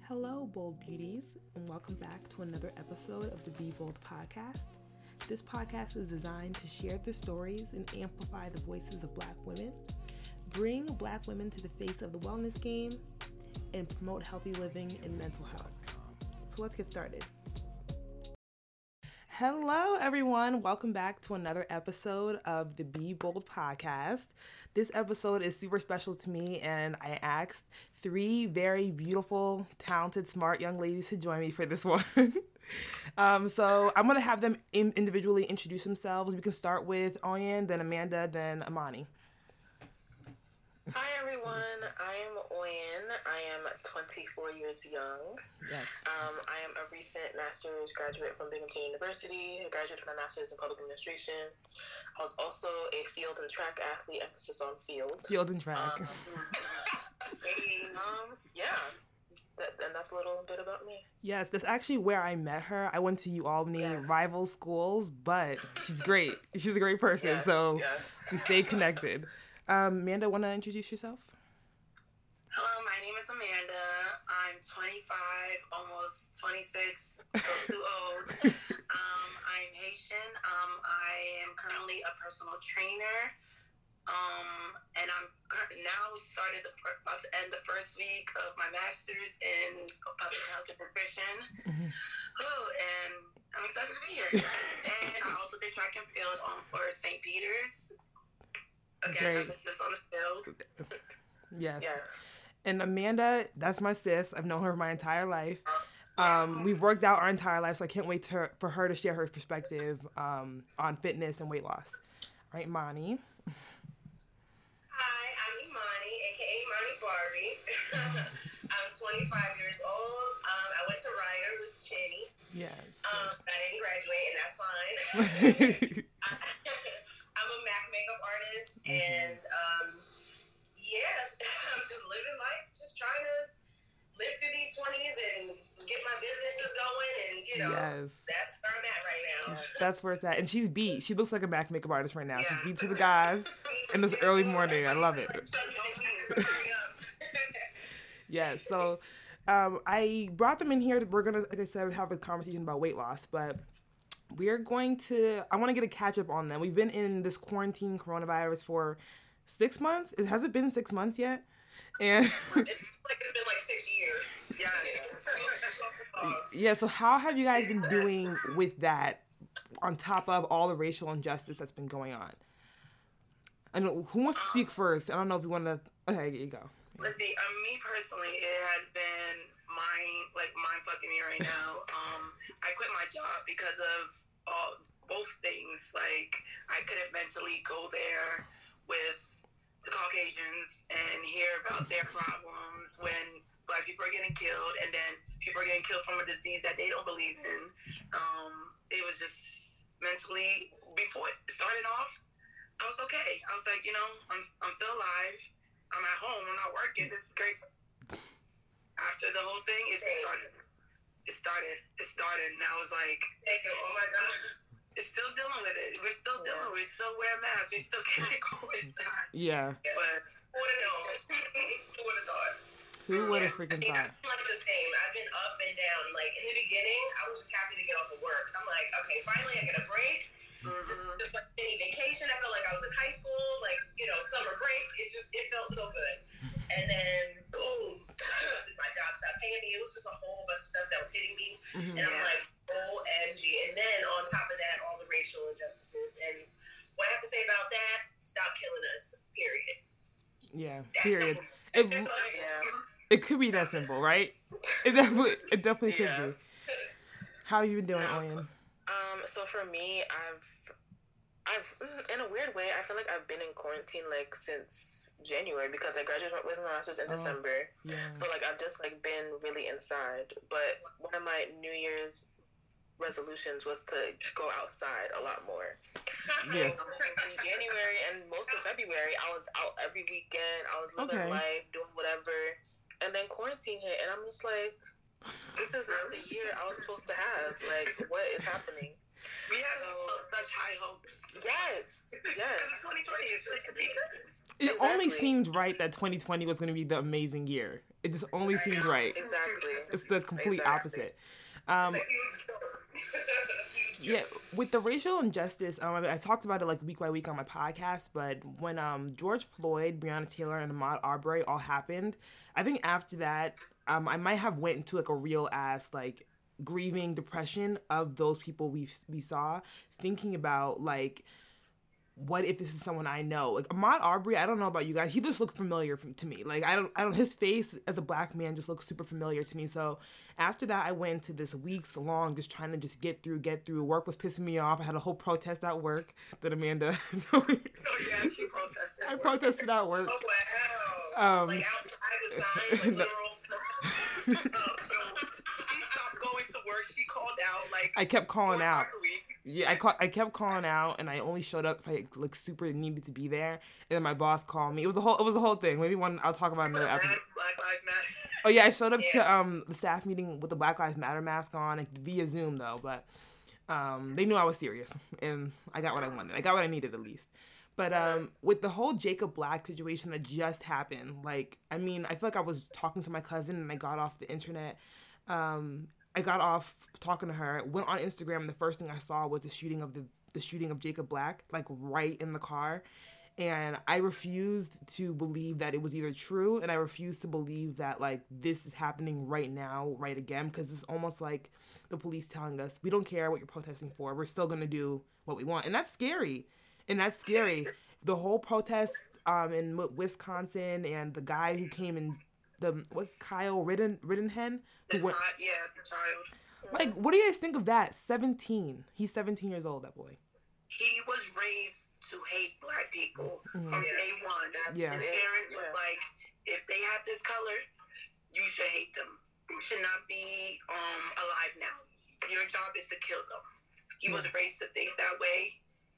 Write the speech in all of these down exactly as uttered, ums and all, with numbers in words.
Hello, Bold Beauties, and welcome back to another episode of the Be Bold podcast. This podcast is designed to share the stories and amplify the voices of Black women, bring Black women to the face of the wellness game, and promote healthy living and mental health. So let's get started. Hello, everyone. Welcome back to another episode of the Be Bold podcast. This episode is super special to me, and I asked three very beautiful, talented, smart young ladies to join me for this one. um, so I'm going to have them in- individually introduce themselves. We can start with Oyen, then Amanda, then Amani. Hi everyone, I am Oyen. I am twenty-four years young. Yes. Um, I am a recent master's graduate from Binghamton University. I graduated with my master's in public administration. I was also a field and track athlete, emphasis on field. Field and track. Um, um, yeah, that, and that's a little bit about me. Yes, that's actually where I met her. I went to UAlbany, Yes. rival schools, but she's great. She's a great person, Yes, so yes. we stay connected. Um, Amanda, want to introduce yourself? Hello, my name is Amanda. I'm twenty-five, almost twenty-six, a little too old. Um, I'm Haitian. Um, I am currently a personal trainer. Um, and I'm cur- now started the fir- about to end the first week of my master's in public health and nutrition. Mm-hmm. Oh, and I'm excited to be here. And I also did track and field um, for Saint Peter's. Again, Great. emphasis on the field. Yes. Yes. And Amanda, that's my sis. I've known her my entire life. Um, we've worked out our entire life, so I can't wait to, for her to share her perspective um, on fitness and weight loss. All right, Mani. Hi, I'm Imani, aka Imani Barbie. I'm twenty-five years old. Um, I went to Ryder with Chenny. Yes. Um, I didn't graduate, and that's fine. I'm a MAC makeup artist, Mhm. and um, yeah, I'm just living life, just trying to live through these twenties and get my businesses going, and you know, Yes. that's where I'm at right now. That's where it's at. And she's beat. She looks like a Mac makeup artist right now. Yeah. She's beat to the guys in this early morning. I love it. Yes. So um, I brought them in here. We're going to, like I said, have a conversation about weight loss, but we're going to, I want to get a catch up on them. We've been in this quarantine coronavirus for six months. It hasn't been six months yet. And It's like it's been like six years. Yeah. yeah, so how have you guys been doing with that on top of all the racial injustice that's been going on? And who wants to speak first? I don't know if you want to. Okay, here you go. Let's see. Um, me personally, it had been mind like mind fucking me right now. Um, I quit my job because of all both things. Like I couldn't mentally go there with the Caucasians and hear about their problems when Black people are getting killed, and then people are getting killed from a disease that they don't believe in. Um, it was just mentally, before it started off, I was okay. I was like, you know, I'm I'm still alive. I'm at home. I'm not working. This is great. After the whole thing, it started. It started. It started, and I was like, oh my God. It's still dealing with it. We're still dealing. We still wear masks. We still can't go inside. Yeah. But who would have known? Who would have thought? Who would have Yeah. freaking I mean, thought? I'm like the same. I've been up and down. Like in the beginning, I was just happy to get off of work. I'm like, okay, finally I get a break. Mm-hmm. This is just like a mini vacation. I felt like I was in high school, like, you know, summer break. It just, it felt so good. And then, boom, my job stopped paying me. It was just a whole bunch of stuff that was hitting me. Mhm. And I'm like, O M G. And then on top of that, all the racial injustices. And what I have to say about that, stop killing us, period. Yeah. That's Period. simple. It, Like, Yeah. it could be that simple, right? It definitely, it definitely could Yeah. be. How have you been doing, Oyen? Um, so for me, I've, I've, in a weird way, I feel like I've been in quarantine like since January because I graduated with my master's in Oh. December. Yeah. So like I've just like been really inside. But one of my New Year's resolutions was to go outside a lot more. Yeah. Um, in January and most of February, I was out every weekend. I was living Okay. life, doing whatever. And then quarantine hit, and I'm just like, this is not the year I was supposed to have. Like, what is happening? We had So- so, such high hopes. Yes, Because yes. twenty twenty is supposed to be good. It only Exactly. seemed right that twenty twenty was going to be the amazing year. It just only seems right. Exactly. It's the complete Exactly. opposite. Um, yeah, with the racial injustice, um, I, mean, I talked about it like week by week on my podcast, but when um, George Floyd, Breonna Taylor, and Ahmaud Arbery all happened, I think after that, um, I might have went into like a real ass like grieving depression of those people we we saw, thinking about like, what if this is someone I know? Like Ahmaud Arbery, I don't know about you guys. He just looked familiar from, to me. Like I don't, I don't. His face as a black man just looks super familiar to me. So after that, I went into this weeks long just trying to just get through, get through. Work was pissing me off. I had a whole protest at work that Amanda. Oh yeah, she protested. I protested at work. Oh wow. Um, like outside with signs, like literal. Oh, no. She stopped going to work. She called out like. I kept calling four out. times a week. Yeah, I call, I kept calling out, and I only showed up if I like super needed to be there. And then my boss called me. It was the whole it was the whole thing. Maybe one I'll talk about another episode. Black Lives Matter. Oh yeah, I showed up Yeah. to um the staff meeting with the Black Lives Matter mask on, like, via Zoom though. But um they knew I was serious, and I got what I wanted. I got what I needed at least. But um with the whole Jacob Black situation that just happened, like I mean, I feel like I was talking to my cousin and I got off the internet. Um, I got off talking to her, went on Instagram, and the first thing I saw was the shooting of the the shooting of Jacob Black, like right in the car. And I refused to believe that it was either true, and I refused to believe that like this is happening right now, right again, because it's almost like the police telling us, we don't care what you're protesting for, we're still gonna do what we want, and that's scary, and that's scary. The whole protest um in Wisconsin, and the guy who came in, the what's Kyle Ridden Riddenhen, who The went, child, yeah, the child. like, what do you guys think of that? seventeen. He's seventeen years old, that boy. He was raised to hate black people Mhm. from day one. That's Yeah. His parents was Yeah. like, if they have this color, you should hate them. You should not be um alive now. Your job is to kill them. He was raised to think that way,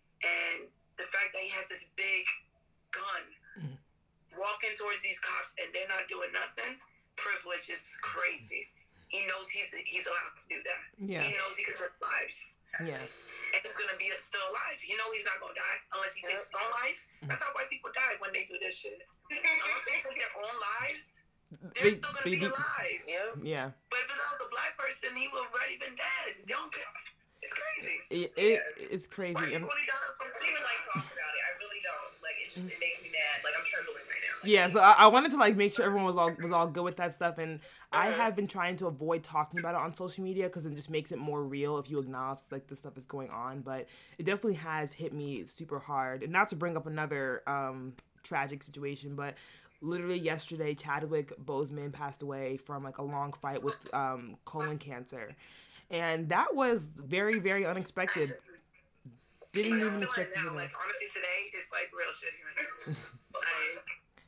and the fact that he has this big gun Mhm. walking towards these cops and they're not doing nothing, privilege is crazy. He knows he's he's allowed to do that. Yeah. He knows he can hurt lives. Yeah. And he's gonna be still alive. You know he's not gonna die unless he takes his own life. That's how white people die when they do this shit. Unless they take their own lives, they're They- still gonna they be do- alive. Yep. Yeah. But if it was a black person, he would have already been dead. They don't care. It's crazy. It, it it's crazy. White And people really don't I don't even like talk about it. I really don't. Like it just it makes me mad. Like I'm trembling right now. Like, yeah, so I, I wanted to like make sure everyone was all was all good with that stuff, and I have been trying to avoid talking about it on social media because it just makes it more real if you acknowledge like this stuff is going on. But it definitely has hit me super hard, and not to bring up another um, tragic situation, but literally yesterday, Chadwick Boseman passed away from like a long fight with um, colon cancer, and that was very very unexpected. Didn't Like, I even feel expect like to hear now, that. like honestly, today is like real shit right now. Like,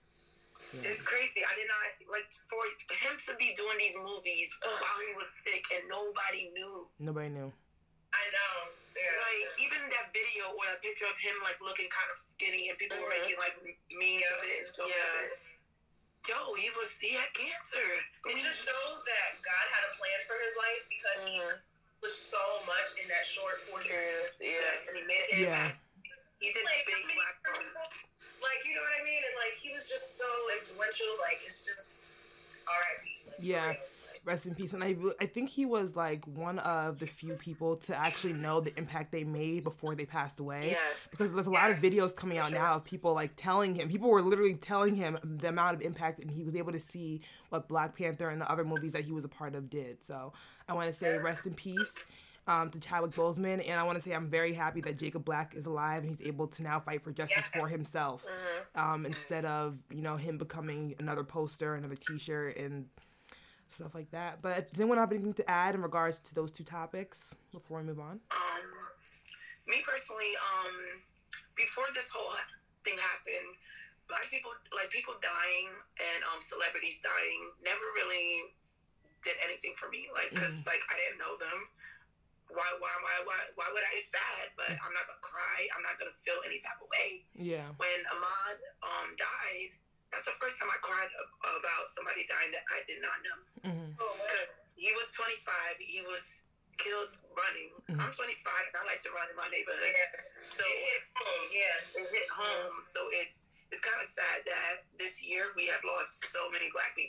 Yeah. it's crazy. I did not like for him to be doing these movies while he was sick and nobody knew. Nobody knew. I know. Yeah. Like even that video or that picture of him like looking kind of skinny and people were Mhm. making like memes of it. And stuff Yeah. like that. Yo, he was he had cancer. It just shows that God had a plan for his life because he Mhm. was so much in that short forty years. Curious. Yeah. And he made an Yeah. impact. He did Like, big how many black years- roles. like you know what I mean? And like he was just so influential. Like it's just R I P. Like, for Yeah. real. Rest in peace. And I, I think he was like one of the few people to actually know the impact they made before they passed away. Yes. Because there's a lot Yes, of videos coming for out sure. now of people like telling him, people were literally telling him the amount of impact, and he was able to see what Black Panther and the other movies that he was a part of did. So I want to say rest in peace um, to Chadwick Boseman, and I want to say I'm very happy that Jacob Black is alive and he's able to now fight for justice for himself, Mhm. um, instead of, you know, him becoming another poster, another T-shirt, and stuff like that. But does anyone have anything to add in regards to those two topics before we move on? Um, me personally, um, before this whole thing happened, black people, like people dying and um celebrities dying, never really did anything for me. Like, cause like I didn't know them. Why, why, why, why, why would I? It's sad, but I'm not gonna cry. I'm not gonna feel any type of way. Yeah. When Ahmaud um died, that's the first time I cried ab- about somebody dying that I did not know. hmm Oh, man. Because he was twenty-five, he was killed running. Mhm. I'm twenty-five, and I like to run in my neighborhood. Yeah. So It hit home, yeah. it hit home. So it's it's kind of sad that this year we have lost so many black people.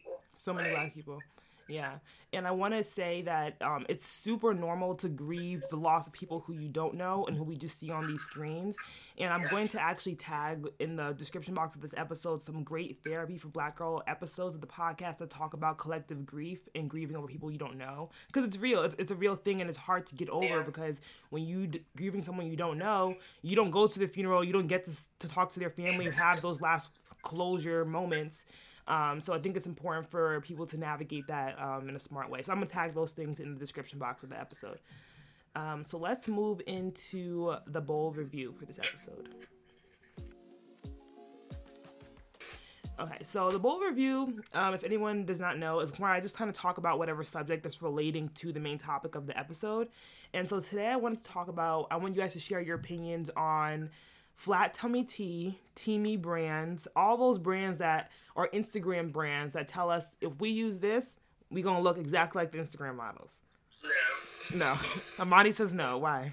So many Like, Black people. Yeah. And I want to say that um, it's super normal to grieve the loss of people who you don't know and who we just see on these screens. And I'm going to actually tag in the description box of this episode some great therapy for Black girl episodes of the podcast that talk about collective grief and grieving over people you don't know. Because it's real. It's, it's a real thing, and it's hard to get over Yeah. because when you d- grieving someone you don't know, you don't go to the funeral, you don't get to, to talk to their family, you have those last closure moments. Um, so I think it's important for people to navigate that um, in a smart way. So I'm going to tag those things in the description box of the episode. Um, so let's move into the bold review for this episode. Okay, so the bold review, um, if anyone does not know, is where I just kind of talk about whatever subject that's relating to the main topic of the episode. And so today I wanted to talk about, I want you guys to share your opinions on Flat Tummy Tea, Teamy brands, all those brands that are Instagram brands that tell us if we use this, we gonna look exactly like the Instagram models. no. No. Amani says no. Why?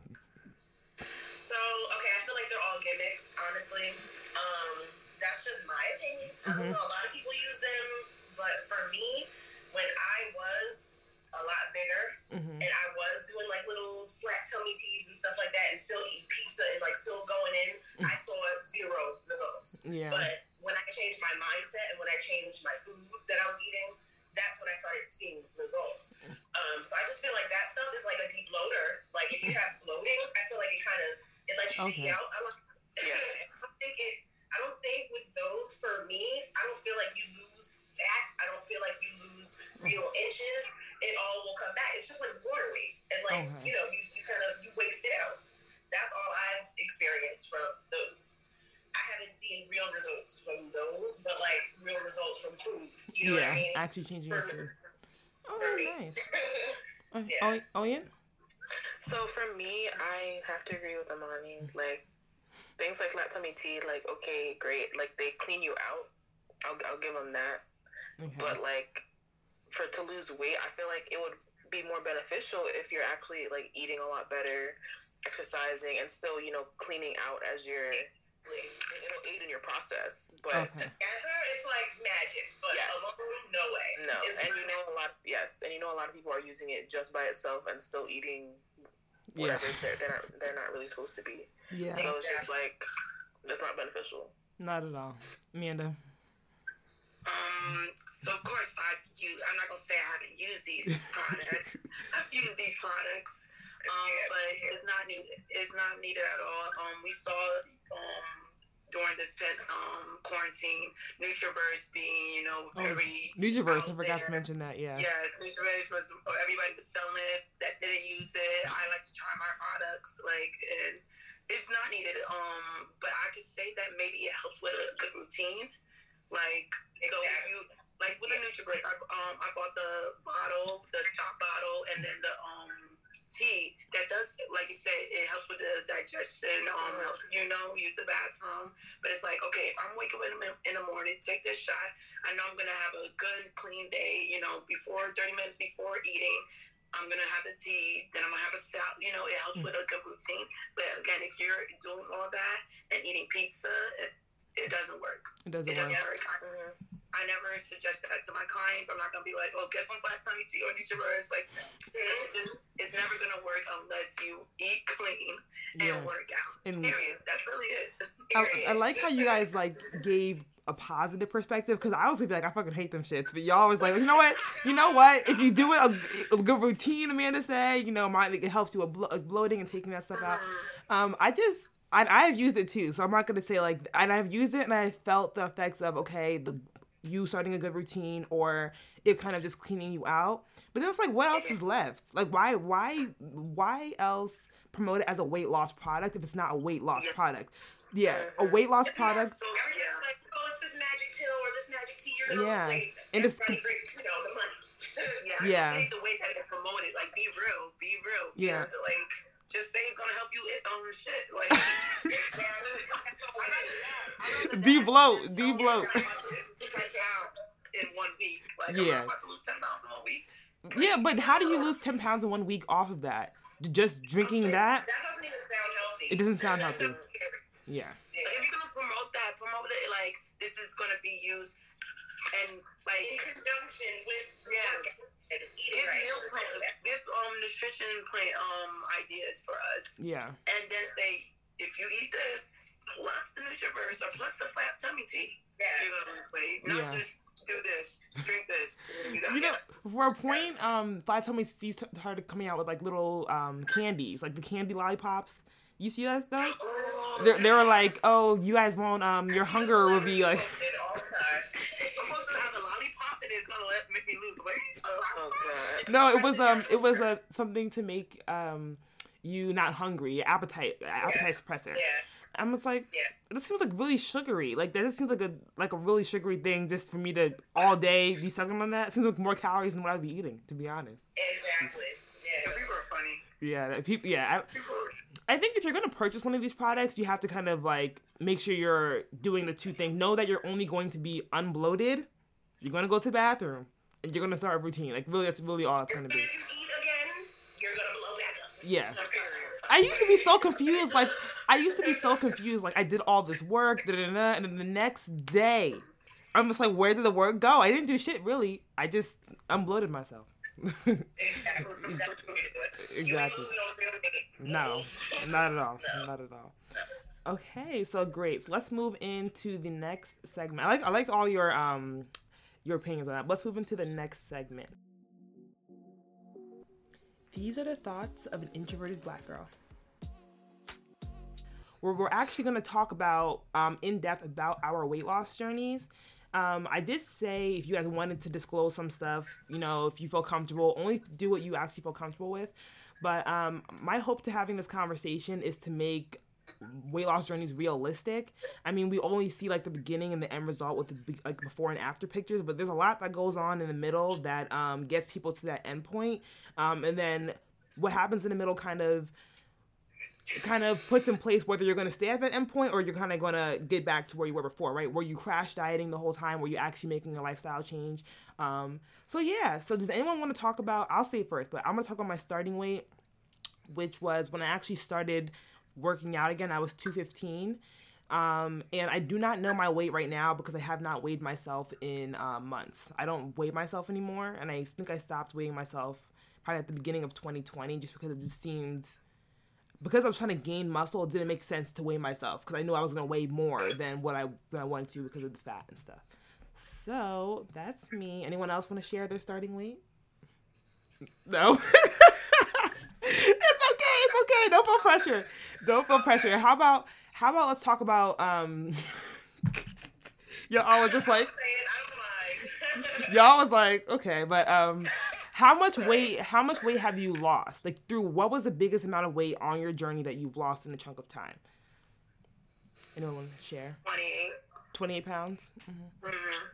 So, okay, I feel like they're all gimmicks, honestly. Um, that's just my opinion. I don't know, a lot of people use them, but for me, when I was a lot bigger, Mm-hmm. and I was doing like little flat tummy teas and stuff like that, and still eating pizza and like still going in, I saw zero results. Yeah. But when I changed my mindset and when I changed my food that I was eating, that's when I started seeing results. Um, so I just feel like that stuff is like a debloater. Like if you have bloating, I feel like it kind of it lets you Okay. pee out. I, like, Yeah. I don't think it. I don't think with those, for me, I don't feel like you lose fat. I don't feel like you lose real inches. It all will come back. It's just like water weight, and like Okay. you know, you, you kind of you waste it out. That's all I've experienced from those. I haven't seen real results from those, but like real results from food. You know Yeah, what I mean? actually changing your food. Oh, For me. nice. Uh, Yeah. oh, oh, Ian? So for me, I have to agree with Amani. Like things like Flat Tummy Tea, like okay, great. Like they clean you out. I'll I'll give them that. Okay. But like for to lose weight, I feel like it would be more beneficial if you're actually like eating a lot better, exercising, and still you know cleaning out as you're. It'll aid in your process, but Okay. Together, it's like magic, but Yes. alone, no way. no. It's And not. you know a lot. Yes, and you know a lot of people are using it just by itself and still eating Yeah. whatever they're they're not, they're not really supposed to be. Yeah. So it's just like that's not beneficial. Not at all. Amanda? Um, so of course I've used, I'm not gonna say I haven't used these products. I've used these products, um, but it's not needed. It's not needed at all. Um, we saw um during this pen um quarantine, Nutraverse being you know very Nutraverse, I out forgot to there. mention that, yeah. Yes, Nutraverse was everybody was selling it that didn't use it. I like to try my products, like, and it's not needed. Um, but I could say that maybe it helps with a good routine. Like, so if you like with the Nutraverse, I um I bought the bottle, the shot bottle, and then the um tea that does, like you said, it helps with the digestion. Um, helps you know use the bathroom. But it's like, okay, if I'm waking up in the, in the morning, take this shot. I know I'm gonna have a good clean day. You know, before thirty minutes before eating. I'm gonna have the tea, then I'm gonna have a salad. You know, it helps with a good routine. But again, if you're doing all that and eating pizza, it, it doesn't work. It doesn't It doesn't work. work. I, I never suggest that to my clients. I'm not gonna be like, oh, get some Flat Tummy Tea or Nutraverse. Like, it's, it's never gonna work unless you eat clean and Yeah. work out. And Period. That's really it. I, Period. I like how you guys, like, gave a positive perspective, because I was gonna be like, I fucking hate them shits, but y'all was like, you know what, you know what, if you do it, a, a good routine, Amanda said, you know, my, it helps you with blo- bloating and taking that stuff out. Um, I just, I, I've used it too, so I'm not gonna say like, and I've used it and I felt the effects of, okay, the you starting a good routine or it kind of just cleaning you out, but then it's like, what else is left? Like, why, why, why else promote it as a weight loss product if it's not a weight loss product? Yeah, a weight loss It's not- product. So every time, like, oh, it's this magic pill or this magic tea, you're gonna Yeah. lose weight. And it's- Everybody bring, you know, the money. Yeah, Yeah. just say the way that they promote it. Like, be real, be real. You Yeah. know, like, just say it's gonna help you eat on shit. Like, De-bloat, de-bloat. In one week, like, Yeah. I'm about to lose ten pounds in one week. Yeah, but how do you lose ten pounds in one week off of that? Just drinking that? That doesn't even sound healthy. It doesn't sound That's healthy. so scary. Yeah. Like, if you're gonna promote that, promote it like this is gonna be used and like in conjunction with yes, and eating give right. meal plan, give um nutrition plan um ideas for us. Yeah. And then say if you eat this plus the Nutriverse or plus the flat tummy tea. Yes. You know what I'm saying? Not Yeah. just do this, drink this. You know, You know, for a point, um, Flat Tummy Tea started coming out with like little um candies, like the candy lollipops. You see that stuff? oh, They they were like, oh, you guys won't, um, your hunger will be like. Post it all the time. it's supposed to have a lollipop and it's gonna let make me lose weight. Oh god. No, it was um, it was uh, something to make um, you not hungry, appetite, appetite Yeah. suppressor. Yeah. I was like, Yeah. this seems like really sugary. Like that just seems like a like a really sugary thing just for me to all day be sucking on that. It seems like more calories than what I'd be eating, to be honest. Exactly. Yeah. People are funny. Yeah, that people. Yeah, People I, I think if you're gonna purchase one of these products, you have to kind of like make sure you're doing the two things. Know that you're only going to be unbloated. You're gonna go to the bathroom, and you're gonna start a routine. Like really, that's really all it's gonna be. If you eat again, you're gonna blow back up. Yeah. I used to be so confused. Like, I used to be so confused. Like, I did all this work, da da da, and then the next day, I'm just like, where did the work go? I didn't do shit, really. I just unbloated myself. Exactly. That's what you do. Exactly. You ain't losing no real weight. No, not at all. Not at all. Okay, so great. So let's move into the next segment. I like I liked all your um your opinions on that. Let's move into the next segment. These are the thoughts of an introverted black girl. Where we're actually going to talk about um, in depth about our weight loss journeys. Um, I did say if you guys wanted to disclose some stuff, you know, if you feel comfortable, only do what you actually feel comfortable with. But um, my hope to having this conversation is to make weight loss journeys realistic. I mean, we only see like the beginning and the end result with the like before and after pictures, but there's a lot that goes on in the middle that um, gets people to that end point. Um, and then what happens in the middle kind of kind of puts in place whether you're going to stay at that end point or you're kind of going to get back to where you were before, right? Were you crash dieting the whole time? Were you actually making a lifestyle change? Um, so yeah, so does anyone want to talk about, I'll say it first, but I'm going to talk about my starting weight, which was when I actually started working out again. I was two fifteen. Um, and I do not know my weight right now because I have not weighed myself in uh, months. I don't weigh myself anymore. And I think I stopped weighing myself probably at the beginning of twenty twenty just because it just seemed, because I was trying to gain muscle, it didn't make sense to weigh myself because I knew I was going to weigh more than what I, than I wanted to because of the fat and stuff. So that's me. Anyone else want to share their starting weight? No? It's okay. It's okay. Don't feel pressure. Don't feel pressure. How about, how about let's talk about, um, y'all was just like, y'all was like, okay, but, um, how much weight, how much weight have you lost? Like through, what was the biggest amount of weight on your journey that you've lost in a chunk of time? Anyone want to share? twenty-eight. twenty-eight pounds? Mm-hmm. Mm-hmm.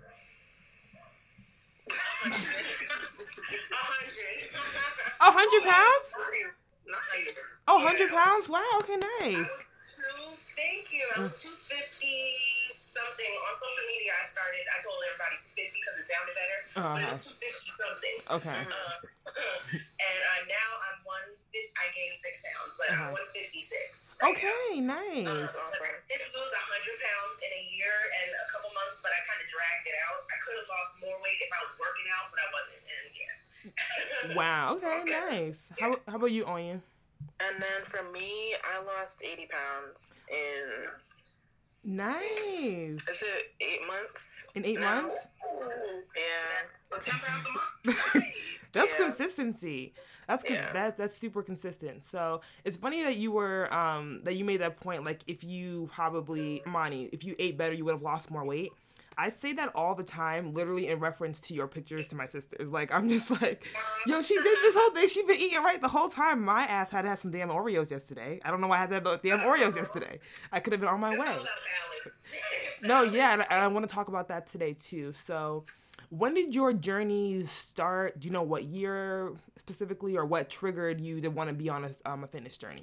A hundred pounds? Nice. Oh, one hundred pounds? Wow, okay, nice. Two, thank you. I was two fifty something. On social media, I started, I told everybody two fifty because it sounded better. Uh-huh. But it was two fifty something. Okay. Uh, and uh, now I'm one fifty, I gained six pounds, but Uh-huh. I'm one fifty-six. Right Okay, now. nice. Uh, so I did lose one hundred pounds in a year and a couple months, but I kind of dragged it out. I could have lost more weight if I was working out, but I wasn't. And yeah. Wow, okay, nice. How, how about you, Oyen? And then for me, I lost eighty pounds in, Nice. is it eight months? In eight now? months? Yeah. ten pounds a month. That's Yeah. consistency. That's con- Yeah. that that's super consistent. So it's funny that you were um that you made that point. Like if you probably Monty, if you ate better, you would have lost more weight. I say that all the time, literally in reference to your pictures to my sisters. Like I'm just like, yo, she did this whole thing. She been eating right the whole time. My ass had to have some damn Oreos yesterday. I don't know why I had to have the damn Oreos yesterday. I could have been on my It's way. all about balance. No, yeah, and I, and I want to talk about that today too. So, when did your journey start? Do you know what year specifically, or what triggered you to want to be on a um, a fitness journey?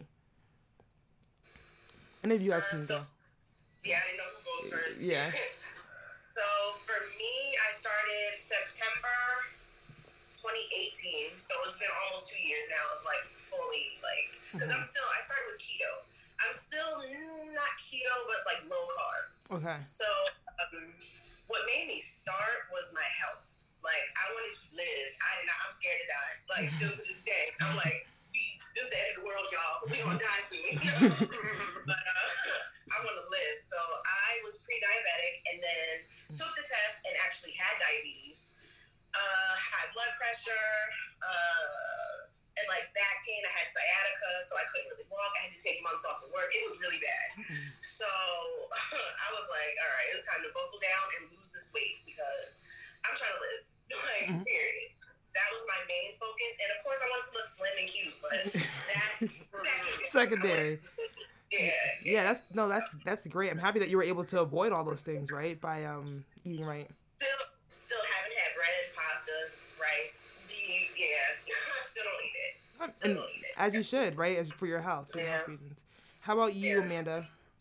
Any of you guys can Uh, so, go. yeah, I didn't know who goes first. Yeah. So for me, I started September twenty eighteen. So it's been almost two years now of like fully like, because I'm still, I started with keto. I'm still mm, not keto, but like low carb. Okay. So um, what made me start was my health. Like, I wanted to live. I did not, I'm scared to die. Like, still to this day. I'm like, this is the end of the world, y'all. We gonna die soon. But uh, I want to live. So I was pre-diabetic and then took the test and actually had diabetes. Uh, high blood pressure, uh, and like back pain. I had sciatica, so I couldn't really walk. I had to take months off of work. It was really bad. So I was like, all right, it's time to buckle down and lose this weight because I'm trying to live. Like, mm-hmm. period. That was my main focus. And of course, I wanted to look slim and cute, but that's secondary. Secondary. Yeah. Yeah, that's no, that's that's great. I'm happy that you were able to avoid all those things, right? By um eating right. Still still haven't had bread, pasta, rice, beans, yeah. Still don't eat it. Still and don't eat it. As you should, right? As for your health, for yeah. your health reasons. How about you, yeah. Amanda?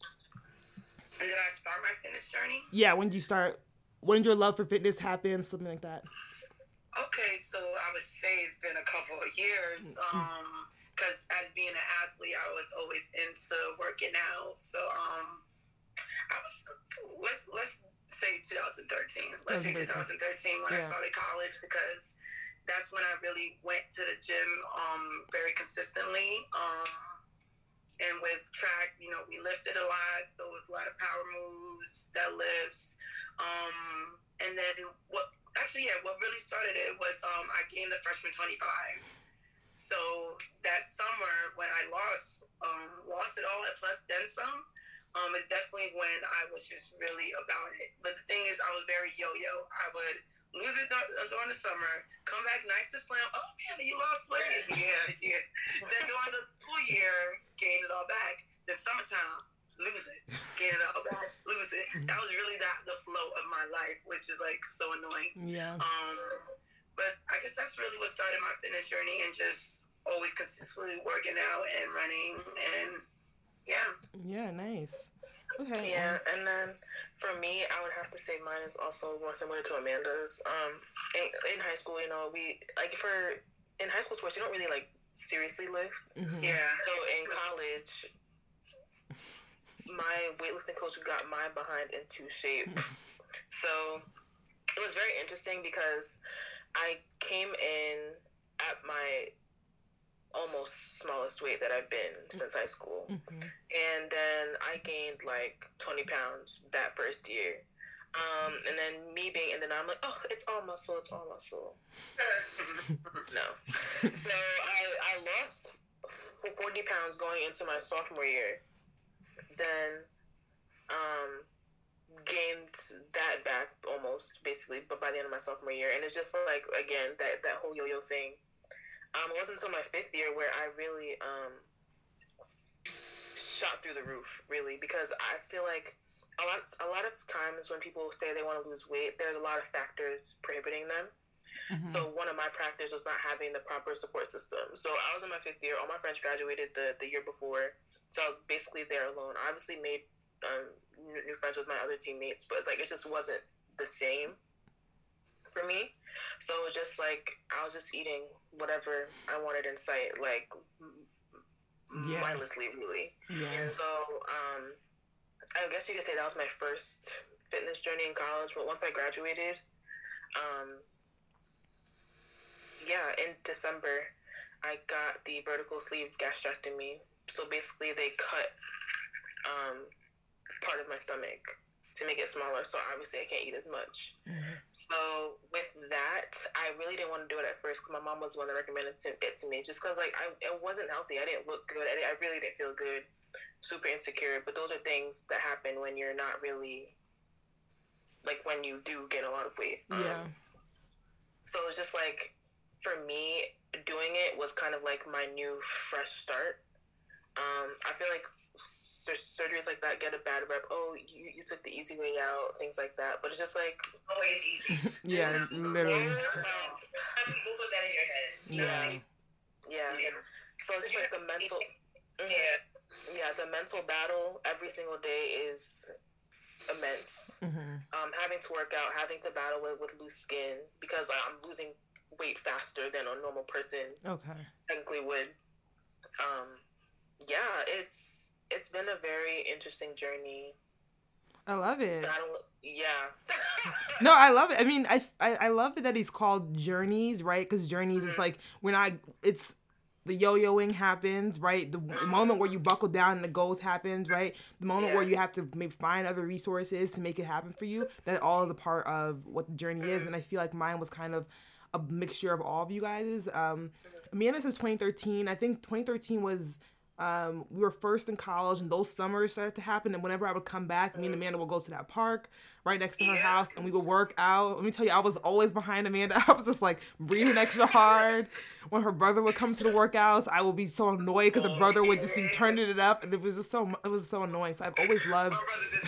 When did I start my fitness journey? Yeah, when did you start? When did your love for fitness happen? Something like that. Okay, so I would say it's been a couple of years. Um, because as being an athlete, I was always into working out. So um, I was let's let's say twenty thirteen. Let's say twenty thirteen when yeah. I started college because that's when I really went to the gym um very consistently. Um, and with track, you know, we lifted a lot, so it was a lot of power moves, deadlifts, um, and then what? Actually, yeah, what really started it was um, I gained the freshman twenty-five. So that summer when I lost, um, lost it all and plus then some, um, is definitely when I was just really about it. But the thing is, I was very yo-yo. I would lose it during the summer, come back nice to slam. Oh man, you lost weight. Yeah, yeah. Then during the school year, gain it all back. The summertime, lose it, gain it all back, lose it. That was really that the flow of my life, which is like so annoying. Yeah. Um, but I guess that's really what started my fitness journey, and just always consistently working out and running, and yeah. Yeah, nice. Okay. Yeah, and then for me, I would have to say mine is also more similar to Amanda's. Um, in, in high school, you know, we like for in high school sports, you don't really like seriously lift. Mm-hmm. Yeah. So in college, my weightlifting coach got my behind into shape. So it was very interesting because I came in at my almost smallest weight that I've been since high school. Mm-hmm. And then I gained like twenty pounds that first year. Um, and then me being, and then I'm like, oh, it's all muscle, it's all muscle. No. So I, I lost forty pounds going into my sophomore year. Then um, gained that back almost, basically, but by the end of my sophomore year. And it's just like, again, that, that whole yo-yo thing. Um, it wasn't until my fifth year where I really um, shot through the roof, really, because I feel like a lot, a lot of times when people say they want to lose weight, there's a lot of factors prohibiting them. Mm-hmm. So one of my factors was not having the proper support system. So I was in my fifth year. All my friends graduated the, the year before. So I was basically there alone. I obviously made um, new, new friends with my other teammates, but it's like it just wasn't the same for me. So just like I was just eating whatever I wanted in sight, like yeah. mindlessly, really. Yeah. And so um, I guess you could say that was my first fitness journey in college. But once I graduated, um, yeah, in December, I got the vertical sleeve gastrectomy. So basically, they cut um, part of my stomach to make it smaller. So obviously, I can't eat as much. Mm-hmm. So with that, I really didn't want to do it at first because my mom was the one that recommended it to me. Just because like I, it wasn't healthy. I didn't look good. I, I really didn't feel good. Super insecure. But those are things that happen when you're not really like when you do gain a lot of weight. Yeah. Um, so it's just like for me, doing it was kind of like my new fresh start. Um, I feel like sur- surgeries like that get a bad rep. Oh, you, you took the easy way out, things like that. But it's just like always easy. Yeah, literally. People put that in your head. You know? Yeah. Yeah. Yeah. So it's just like the mental. Yeah. Yeah, the mental battle every single day is immense. Mm-hmm. Um, having to work out, having to battle with, with loose skin because I'm losing weight faster than a normal person. Okay. Technically would. Um. Yeah, it's it's been a very interesting journey. I love it. Battle, Yeah. No, I love it. I mean, I, I, I love it that he's called Journeys, right? Because Journeys mm-hmm. is like, we're not, it's, the yo-yoing happens, right? The, the moment where you buckle down and the goals happens, right? The moment yeah. where you have to maybe find other resources to make it happen for you, that all is a part of what the journey is. And I feel like mine was kind of a mixture of all of you guys. Um, Amanda says twenty thirteen. I think twenty thirteen was... Um, we were first in college, and those summers started to happen. And whenever I would come back, me and Amanda would go to that park right next to her yeah. house, and we would work out. Let me tell you, I was always behind Amanda. I was just like breathing extra hard. When her brother would come to the workouts, I would be so annoyed because her brother would just be turning it up, and it was just so it was so annoying. So I've always loved.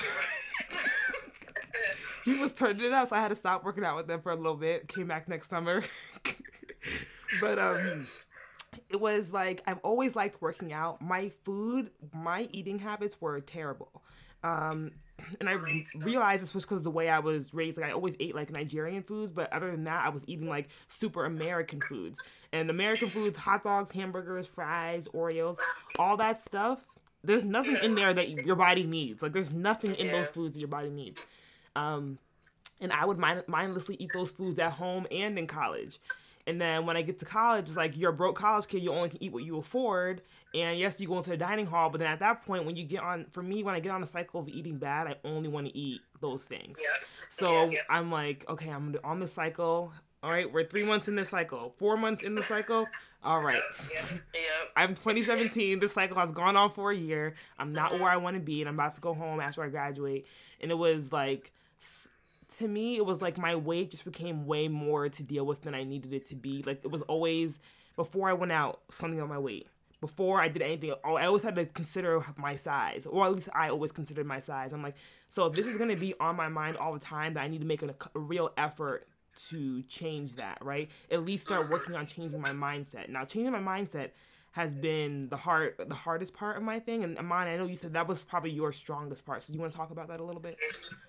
He was turning it up, so I had to stop working out with them for a little bit. Came back next summer, but um. It was like, I've always liked working out. My food, my eating habits were terrible. Um, and I re- realized this was because of the way I was raised. Like, I always ate, like, Nigerian foods, but other than that, I was eating, like, super American foods. And American foods, hot dogs, hamburgers, fries, Oreos, all that stuff, there's nothing in there that your body needs. Like, there's nothing in those foods that your body needs. Um, and I would mind- mindlessly eat those foods at home and in college. And then when I get to college, it's like, you're a broke college kid, you only can eat what you afford. And yes, you go into the dining hall, but then at that point, when you get on, for me, when I get on the cycle of eating bad, I only want to eat those things. Yeah. So yeah, yeah. I'm like, okay, I'm on the cycle. All right, we're three months in this cycle. Four months in the cycle. All right. Yeah. Yeah. I'm twenty seventeen. This cycle has gone on for a year. I'm not mm-hmm. where I want to be, and I'm about to go home after I graduate. And it was like... To me, it was like my weight just became way more to deal with than I needed it to be. Like, it was always, before I went out, something on my weight. Before I did anything, I always had to consider my size. Or at least I always considered my size. I'm like, so if this is going to be on my mind all the time, that I need to make a, a real effort to change that, right? At least start working on changing my mindset. Now, changing my mindset has been the hard, the hardest part of my thing. And Amanda, I know you said that was probably your strongest part. So do you want to talk about that a little bit?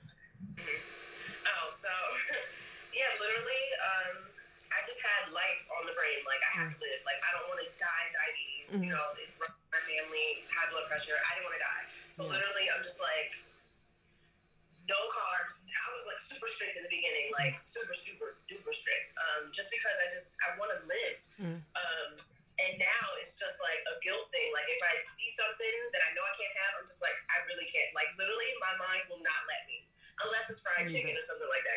So, yeah, literally, um, I just had life on the brain. Like, I have to live. Like, I don't want to die of diabetes. Mm-hmm. You know, it runs in my family, high blood pressure. I didn't want to die. So, mm-hmm. literally, I'm just like, no carbs. I was, like, super strict in the beginning. Like, super, super, duper strict. Um, just because I just, I want to live. Mm-hmm. Um, and now it's just, like, a guilt thing. Like, if I see something that I know I can't have, I'm just like, I really can't. Like, literally, my mind will not let me. Unless it's fried chicken or something like that.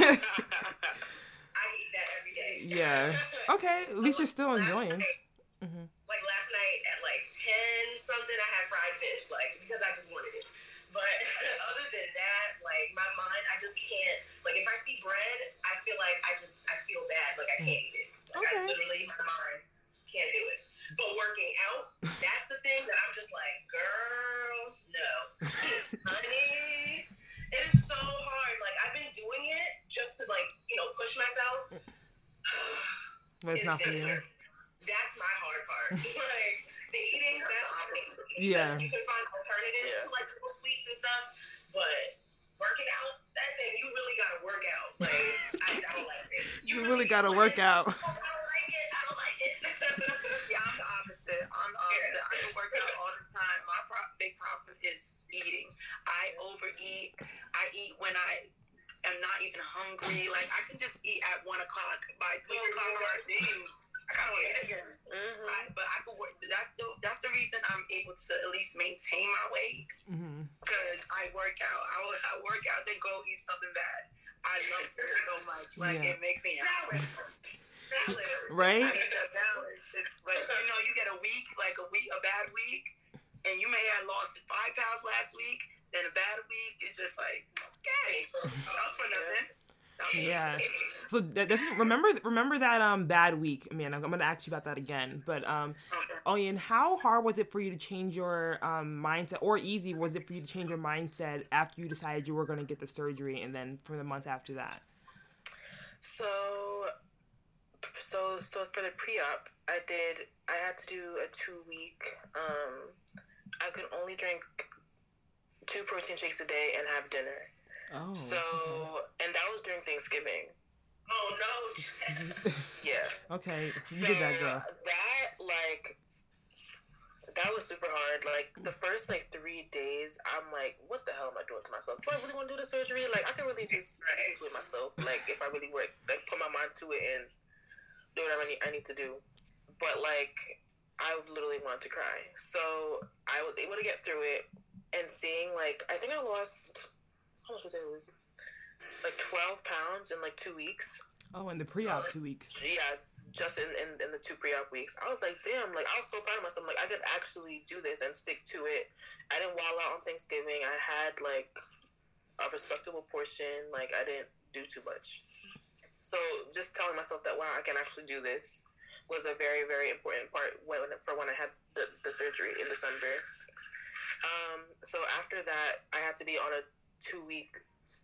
I eat that every day. Yeah. Okay. At least you're still enjoying. Night, mm-hmm. Like last night at like ten something, I had fried fish, like because I just wanted it. But other than that, like my mind, I just can't. Like if I see bread, I feel like I just I feel bad. Like I can't eat it. Like okay. I literally, my mind can't do it. But working out, that's the thing that I'm just like, girl, no, honey. It is so hard. Like, I've been doing it just to, like, you know, push myself. But it's not for you. That's my hard part. Like, the eating, that's awesome. Yeah. You can find alternatives yeah. to, like, little sweets and stuff. But working out, that thing, you really got to work out. Like, I, I don't like it. You, you really, really got to work out. I don't like it. I don't like it. Yeah, I'm the opposite. I'm the opposite. I can work out all the time. My pro- big problem is eating. I overeat. I eat when I am not even hungry. Like, I can just eat at one o'clock. By two o'clock, I gotta eat again. Mm-hmm. I, but I can work. That's the that's the reason I'm able to at least maintain my weight. Because mm-hmm. I work out. I, I work out, then go eat something bad. I love it so much. Like, yeah. It makes me happy. Balance. Right? I need that balance. It's like, you know, you get a week, like a week, a bad week, and you may have lost five pounds last week. Then a bad week, it's just like, okay, not for nothing. Yeah. So that, that, remember, remember that um bad week. I mean, I'm gonna ask you about that again. But um, okay. Oh, and how hard was it for you to change your um mindset, or easy was it for you to change your mindset after you decided you were gonna get the surgery, and then for the months after that? So, so, so for the pre-op, I did. I had to do a two-week. Um, I could only drink two protein shakes a day and have dinner. Oh. So, okay. And that was during Thanksgiving. Oh, no. Yeah. Okay. You so did that, girl. That, like, that was super hard. Like, the first, like, three days, I'm like, what the hell am I doing to myself? Do I really want to do the surgery? Like, I can really just do it myself. Like, if I really work, like, put my mind to it and do whatever I need, I need to do. But, like, I literally wanted to cry. So, I was able to get through it and seeing, like, I think I lost, how much was I losing? Like, twelve pounds in, like, two weeks. Oh, in the pre-op two weeks. Yeah, just in, in, in the two pre-op weeks. I was like, damn, like, I was so proud of myself. Like, I could actually do this and stick to it. I didn't wall out on Thanksgiving. I had, like, a respectable portion. Like, I didn't do too much. So just telling myself that, wow, I can actually do this was a very, very important part when, for when I had the, the surgery in December. Um, so after that, I had to be on a two-week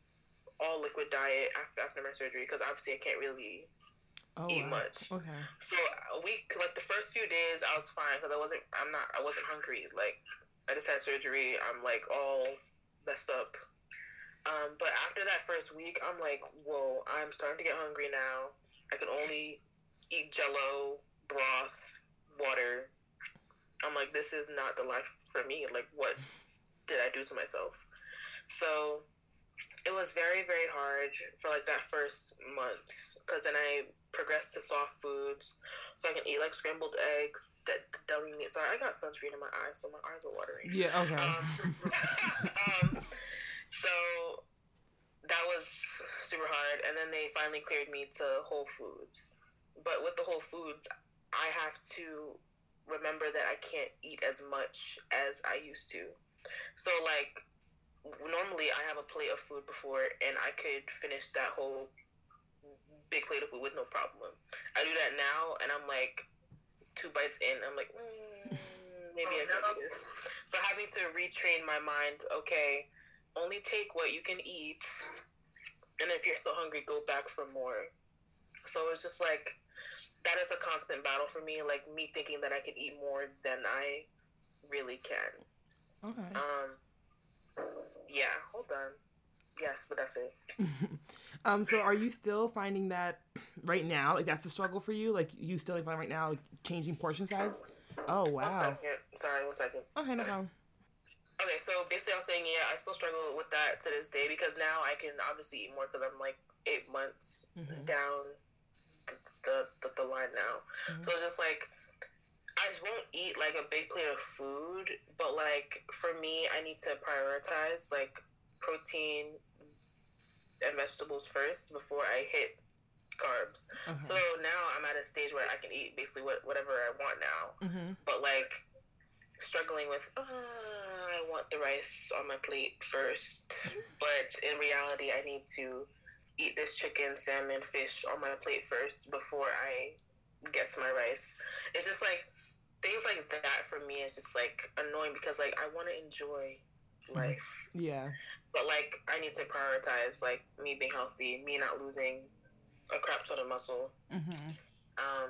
all liquid diet after after my surgery because obviously I can't really oh, eat wow. much. Okay. So a week, like the first few days, I was fine because I wasn't. I'm not. I wasn't hungry. Like I just had surgery. I'm like all messed up. Um, but after that first week, I'm like, whoa! I'm starting to get hungry now. I can only eat Jello, broth, water. I'm like, this is not the life for me. Like, what did I do to myself? So it was very, very hard for like that first month because then I progressed to soft foods so I can eat like scrambled eggs, that deli meat. Sorry, I got sunscreen in my eyes, so my eyes are watering. Yeah, okay. Um, um, so that was super hard, and then they finally cleared me to Whole Foods. But with the Whole Foods, I have to remember that I can't eat as much as I used to. So like, normally I have a plate of food before and I could finish that whole big plate of food with no problem. I do that now and I'm like two bites in, I'm like, mm, maybe I can do this. So having to retrain my mind, okay, only take what you can eat, and if you're so hungry, go back for more. So it's just like, that is a constant battle for me, like me thinking that I can eat more than I really can. Okay. Um, yeah, hold on. Yes, but that's it. um, so are you still finding that right now, like that's a struggle for you? Like you still find right now, like changing portion size? Oh, wow. One second. Sorry, one second. Okay, no problem. Okay, so basically I was saying, yeah, I still struggle with that to this day because now I can obviously eat more because I'm like eight months mm-hmm. down the, the, the line now. Mm-hmm. So it's just like, I just won't eat like a big plate of food, but like for me, I need to prioritize like protein and vegetables first before I hit carbs. Uh-huh. So now I'm at a stage where I can eat basically what, whatever I want now, mm-hmm. but like struggling with, uh, I want the rice on my plate first, but in reality, I need to eat this chicken, salmon, fish on my plate first before I get to my rice. It's just like things like that for me is just like annoying because like I want to enjoy life. Yeah. But like I need to prioritize like me being healthy, me not losing a crap ton of muscle. Mm-hmm. Um,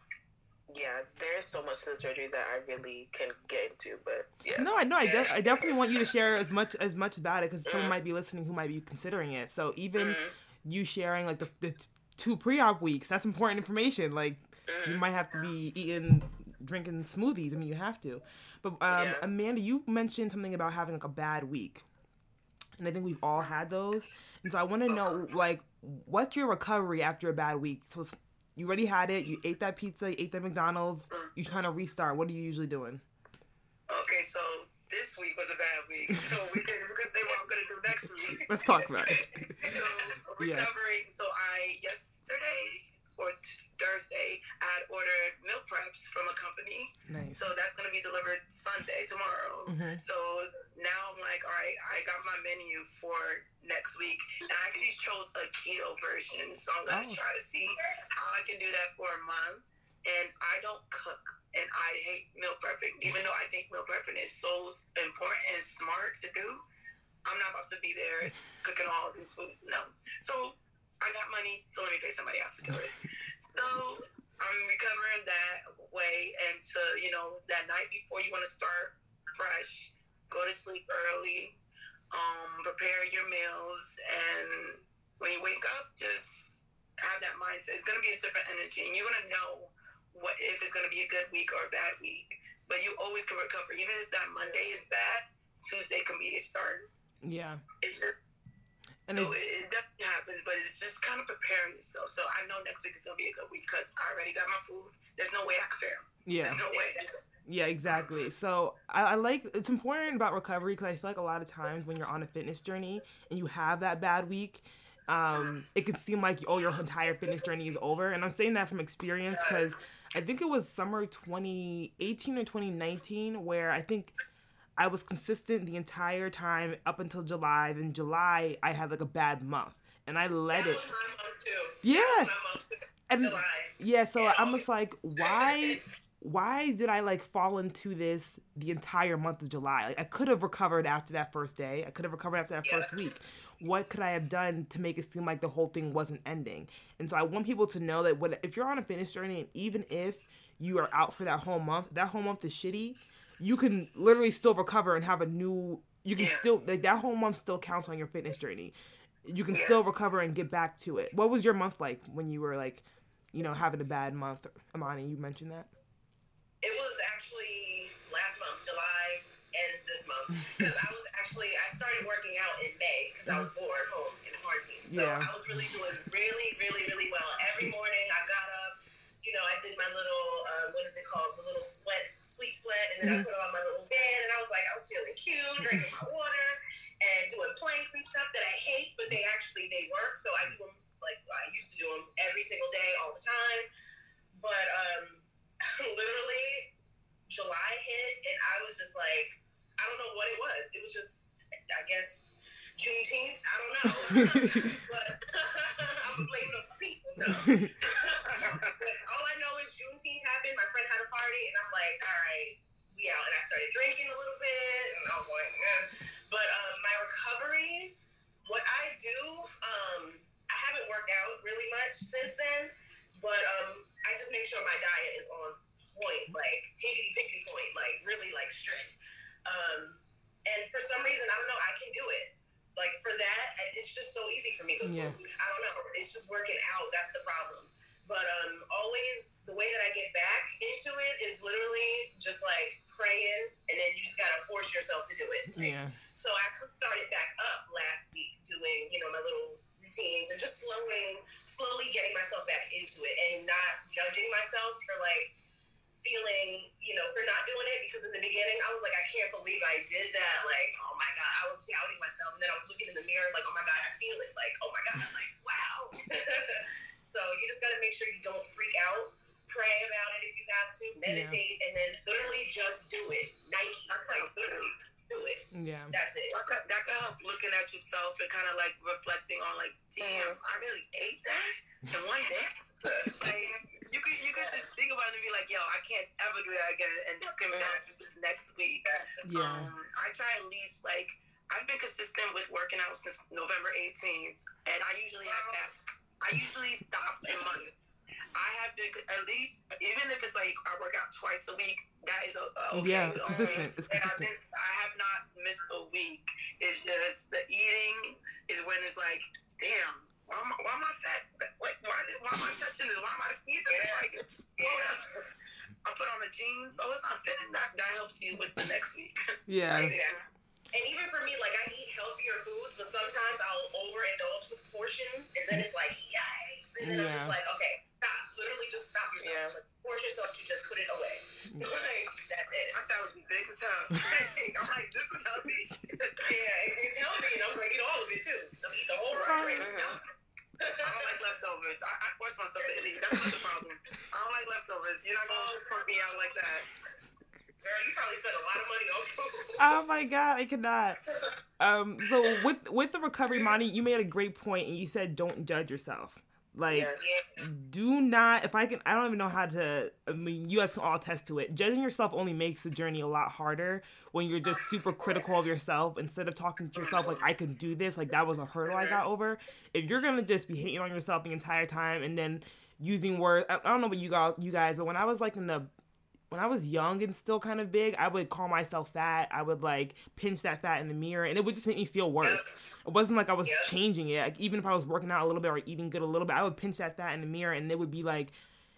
yeah, there's so much to the surgery that I really can get into, but yeah. No, I know. I, de- I definitely want you to share as much as much about it because mm-hmm. someone might be listening who might be considering it. So even mm-hmm. you sharing like the, the two pre-op weeks, that's important information. Like mm-hmm. you might have to be eating, drinking smoothies. I mean, you have to. But um, yeah. Amanda, you mentioned something about having like a bad week, and I think we've all had those. And so I want to know, like, what's your recovery after a bad week? So it's, you already had it. You ate that pizza. You ate that McDonald's. You're trying to restart. What are you usually doing? Okay, so this week was a bad week. So we can, we can say what I'm going to do next week. Let's talk about it. So recovering. Yeah. So I, yesterday or t- Thursday, I had ordered meal preps from a company. Nice. So that's going to be delivered Sunday, tomorrow. Mm-hmm. So now I'm like, all right, I got my menu for next week. And I actually chose a keto version. So I'm going to oh. try to see how I can do that for a month. And I don't cook. And I hate meal prepping. Even though I think meal prepping is so important and smart to do, I'm not about to be there cooking all these foods. No. So I got money, so let me pay somebody else to do it. So I'm recovering that way, and to, you know, that night before you want to start fresh, go to sleep early, um, prepare your meals, and when you wake up, just have that mindset. It's going to be a different energy, and you're going to know what if it's going to be a good week or a bad week but you always can recover. Even if that Monday is bad, Tuesday can be a start. Yeah. It's, and so it, it, it definitely happens, but it's just kind of preparing yourself. So I know next week is going to be a good week because I already got my food. There's no way I can fail. Yeah. There's no way. Yeah, exactly. So I, I like, it's important about recovery because I feel like a lot of times when you're on a fitness journey and you have that bad week, um, it can seem like, oh, your entire fitness journey is over. And I'm saying that from experience because I think it was summer twenty eighteen or twenty nineteen where I think I was consistent the entire time up until July. Then July, I had like a bad month, and I let that it. Was my month too. Yeah. That was my month too. And July. yeah, so I'm just like, why, why did I like fall into this the entire month of July? Like I could have recovered after that first day. I could have recovered after that Yeah. first week. What could I have done to make it seem like the whole thing wasn't ending? And so I want people to know that when if you're on a fitness journey, and even if you are out for that whole month, that whole month is shitty. You can literally still recover and have a new, you can Yeah. still, like that whole month still counts on your fitness journey. You can Yeah. still recover and get back to it. What was your month like when you were like, you know, having a bad month? Amani, you mentioned that. It was actually last month, July, and this month. Because I was actually, I started working out in May because I was bored home in quarantine. So Yeah. I was really doing really, really, really well. Every morning I got up, you know, I did my little, uh, what is it called? The little sweat, sweet sweat. And then Mm-hmm. I put on my little band and I was like, I was feeling cute, drinking my water and doing planks and stuff that I hate, but they actually, they work. So I do them, like I used to do them every single day, all the time. But um, literally, July hit and I was just like, I don't know what it was. It was just, I guess, Juneteenth. I don't know. But I'm blaming it on people. No. But all I know is Juneteenth happened. My friend had a party, and I'm like, all right, we out. And I started drinking a little bit, and I was like, eh. But um, my recovery, what I do, um, I haven't worked out really much since then, but um, I just make sure my diet is on point, like higgity piggity point, like really like strict. Um, and for some reason, I don't know, I can do it. Like for that, it's just so easy for me. The Yeah. food, I don't know, it's just working out. That's the problem. But um, always the way that I get back into it is literally just like praying, and then you just gotta force yourself to do it. Yeah. So I started back up last week doing, you know, my little routines and just slowly, slowly getting myself back into it and not judging myself for like feeling, you know, for not doing it, because in the beginning I was like, I can't believe I did that. Like, oh my God, I was doubting myself. And then I was looking in the mirror like, oh my God, I feel it. Like, oh my God, like, wow. So you just got to make sure you don't freak out. Pray about it if you have to. Meditate, yeah. And then literally just do it. Nike, like, literally just do it. Yeah. That's it. That could, that could help looking at yourself and kind of like reflecting on like, damn, I really ate that? And why that? Like, you could you could just think about it and be like, yo, I can't ever do that again, and you can back next week. Yeah. Um, I try at least like I've been consistent with working out since November eighteenth, and I usually have that. I usually stop in months. I have been at least, even if it's like I work out twice a week, that is a, a okay. Yeah, it's consistent. It's and consistent. I've been, I have not missed a week. It's just the eating is when it's like, damn. Why am I, why am I fat? Like, why, why am I touching this? Why am I squeezing this? Like, I put on the jeans, so it's not fitting. That that helps you with the next week. Yeah. Like, and even for me, like, I eat healthier foods, but sometimes I'll overindulge with portions, and then it's like, yikes. And then Yeah. I'm just like, okay, stop. Literally just stop yourself. Yeah. Like, force yourself to just put it away. Like, that's it. My salad be big as hell. I'm like, this is healthy. Yeah, it's healthy, and I was like, eat all of it, too. So eat the whole Right. rice. I don't like leftovers. I, I force myself to eat. That's not the problem. I don't like leftovers. You're not going to put me out like that. Girl, you probably spent a lot of money on food. Oh my God, I cannot. Um, so with with the recovery, Monty, you made a great point, and you said don't judge yourself. Like, Yeah. do not. If I can, I don't even know how to. I mean, you guys can all attest to it. Judging yourself only makes the journey a lot harder when you're just super critical of yourself instead of talking to yourself like, I can do this. Like, that was a hurdle I got over. If you're gonna just be hating on yourself the entire time and then using words, I, I don't know about you guys, you guys, but when I was like in the when I was young and still kind of big, I would call myself fat. I would like pinch that fat in the mirror, and it would just make me feel worse. It wasn't like I was Yep. changing it. Like, even if I was working out a little bit or eating good a little bit, I would pinch that fat in the mirror, and it would be like, it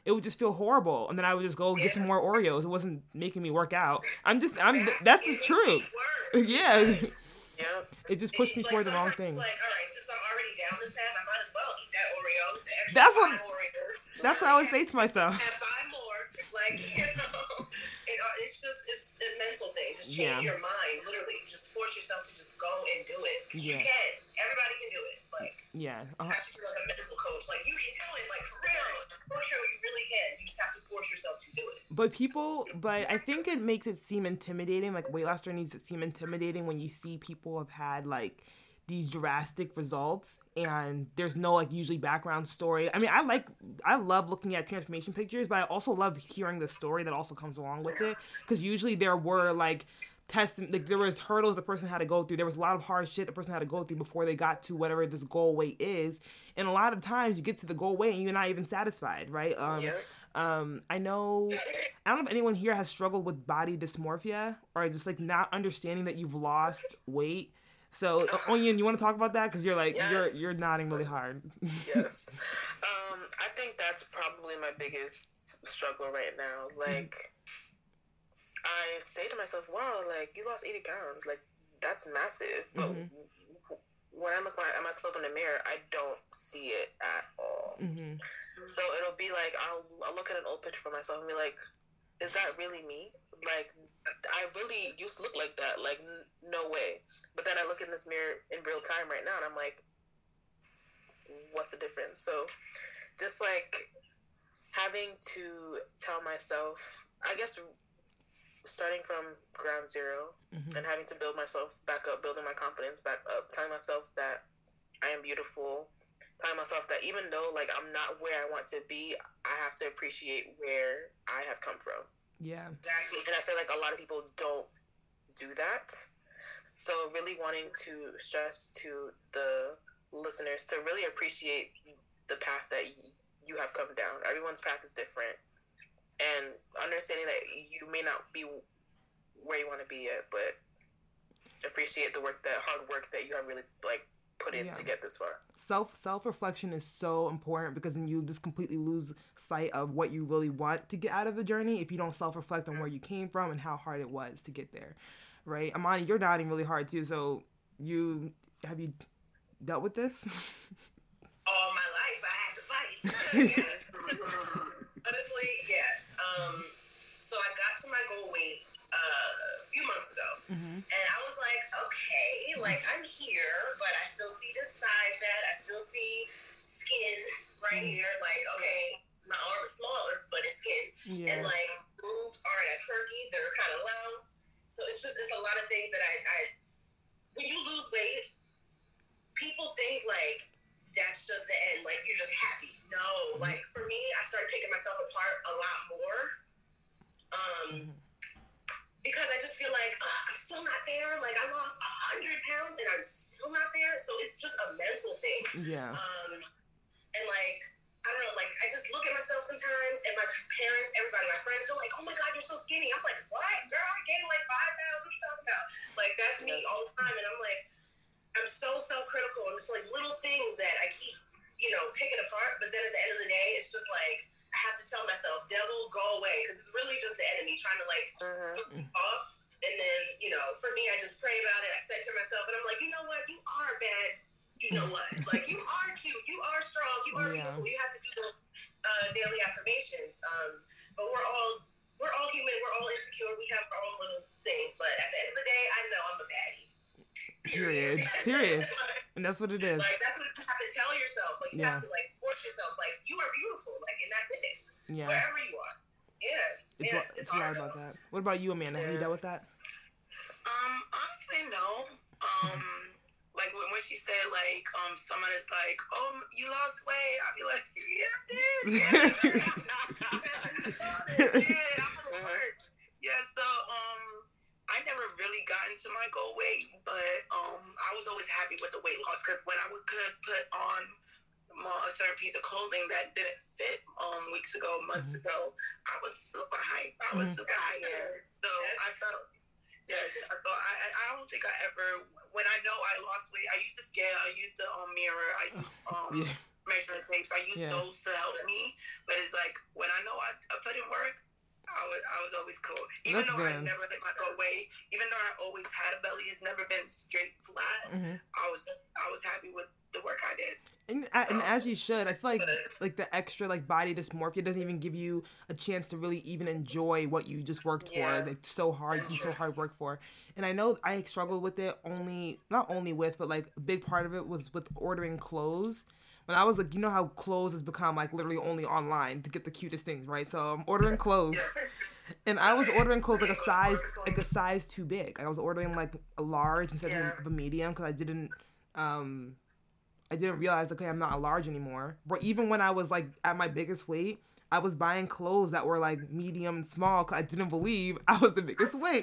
it would just feel horrible, and then I would just go get some more Oreos. It wasn't making me work out. I'm just, I'm. That's just true. Yeah. Yeah. It just pushed me like, toward the wrong thing. It's like, all right, since I'm already down this path, I might as well eat that Oreo. The extra That's what. Oreo. That's what I would say to myself. Have five more, like you know. It, it's just it's a mental thing. Just change Yeah. your mind. Literally, just force yourself to just go and do it. Cause Yeah. you can. Everybody can do it. Like Yeah. Uh, I should be like a mental coach. Like you can do it. Like for real. For sure, you really can. You just have to force yourself to do it. But people, but I think it makes it seem intimidating. Like weight loss journeys, it seem intimidating when you see people have had like these drastic results and there's no like usually background story. I mean, I like, I love looking at transformation pictures, but I also love hearing the story that also comes along with it. Because usually there were like tests, like there was hurdles the person had to go through. There was a lot of hard shit the person had to go through before they got to whatever this goal weight is. And a lot of times you get to the goal weight and you're not even satisfied, right? Um, Yeah. Um, I know, I don't know if anyone here has struggled with body dysmorphia or just like not understanding that you've lost weight. So, Onion, you want to talk about that? Because you're like, Yes. you're you're nodding really hard. Yes. Um, I think that's probably my biggest struggle right now. Like, I say to myself, wow, like, you lost eighty pounds. Like, that's massive. But Mm-hmm. when I look my, at myself in the mirror, I don't see it at all. Mm-hmm. So it'll be like, I'll, I'll look at an old picture for myself and be like, is that really me? Like, I really used to look like that. Like, n- no way. But then I look in this mirror in real time right now, and I'm like, what's the difference? So just, like, having to tell myself, I guess, starting from ground zero Mm-hmm. and having to build myself back up, building my confidence back up, telling myself that I am beautiful, telling myself that even though, like, I'm not where I want to be, I have to appreciate where I have come from. Yeah. Exactly. And I feel like a lot of people don't do that. So really wanting to stress to the listeners to really appreciate the path that you have come down. Everyone's path is different. And understanding that you may not be where you want to be at, but appreciate the work, that hard work that you have really, like, put in Yeah. to get this far. Self self reflection is so important because then you just completely lose sight of what you really want to get out of the journey if you don't self reflect on where you came from and how hard it was to get there, right? Amani, you're nodding really hard too. So you have you dealt with this? All my life, I had to fight. Yes. Honestly, yes. Um, so I got to my goal weight uh, a few months ago, Mm-hmm. and I was like, okay, like I'm here, but I still see this side fat. I still see skin right Mm-hmm. here. Like, okay, my arm is smaller, but it's skin, Yeah. and like boobs aren't as perky. They're kind of low. So it's just it's a lot of things that I, I when you lose weight, people think like that's just the end. Like you're just happy. No, like for me, I started picking myself apart a lot more. Um, Mm-hmm. because I just feel like ugh, I'm still not there. Like I lost a hundred pounds and I'm still not there. So it's just a mental thing. Yeah. Um, and like I don't know, like I just look at myself sometimes, and my parents, everybody, my friends, they're like, "Oh my God, you're so skinny." I'm like, "What, girl? I gained like five pounds. What are you talking about?" Like that's me all the time, and I'm like, I'm so self-critical, and it's like little things that I keep, you know, picking apart. But then at the end of the day, it's just like I have to tell myself, "Devil, go away," because it's really just the enemy trying to like Mm-hmm. throw me off. And then, you know, for me, I just pray about it. I said to myself, and I'm like, you know what? You are bad. You know what? Like, you are cute. You are strong. You are Yeah. beautiful. You have to do those uh, daily affirmations. Um, but we're all we're all human. We're all insecure. We have our own little things. But at the end of the day, I know I'm a baddie. Period. Period. And that's what it is. Like that's what you have to tell yourself. Like you Yeah. have to like force yourself. Like you are beautiful. Like and that's it. Yeah. Wherever you are. Yeah. It's, Yeah. a- It's it's a lot hard. about that. What about you, Amanda? Have you dealt with that? Um, honestly, no. Um, like when, when she said like um someone is like, "Oh, you lost weight," I'd be like, "Yeah, I did. Yeah, yeah, I'm gonna work." Yeah. So um, I never really got into my goal weight, but um, I was always happy with the weight loss because when I would could put on my- a certain piece of clothing that didn't fit um weeks ago, months Mhm. ago, I was super hyped. I was Mhm. super hyped. So I felt. Yes, I thought I, I don't think I ever when I know I lost weight. I used to scale. I used the um, mirror. I used um Yeah. measuring tapes. I use Yeah. those to help me, but it's like when I know I, I put in work, I was I was always cool. Even That's though I good. never hit my goal weight, even though I always had a belly, it's never been straight flat. Mm-hmm. I was I was happy with the work I did. And, and as you should, I feel like like the extra like body dysmorphia doesn't even give you a chance to really even enjoy what you just worked Yeah. for. It's so hard, it's so hard work for. And I know I struggled with it only, not only with, but like a big part of it was with ordering clothes. When I was like, you know how clothes has become like literally only online to get the cutest things, right? So I'm ordering clothes, and I was ordering clothes like a size like a size too big. I was ordering like a large instead Yeah. of a medium because I didn't um. I didn't realize, okay, I'm not a large anymore. But even when I was, like, at my biggest weight, I was buying clothes that were, like, medium and small because I didn't believe I was the biggest weight.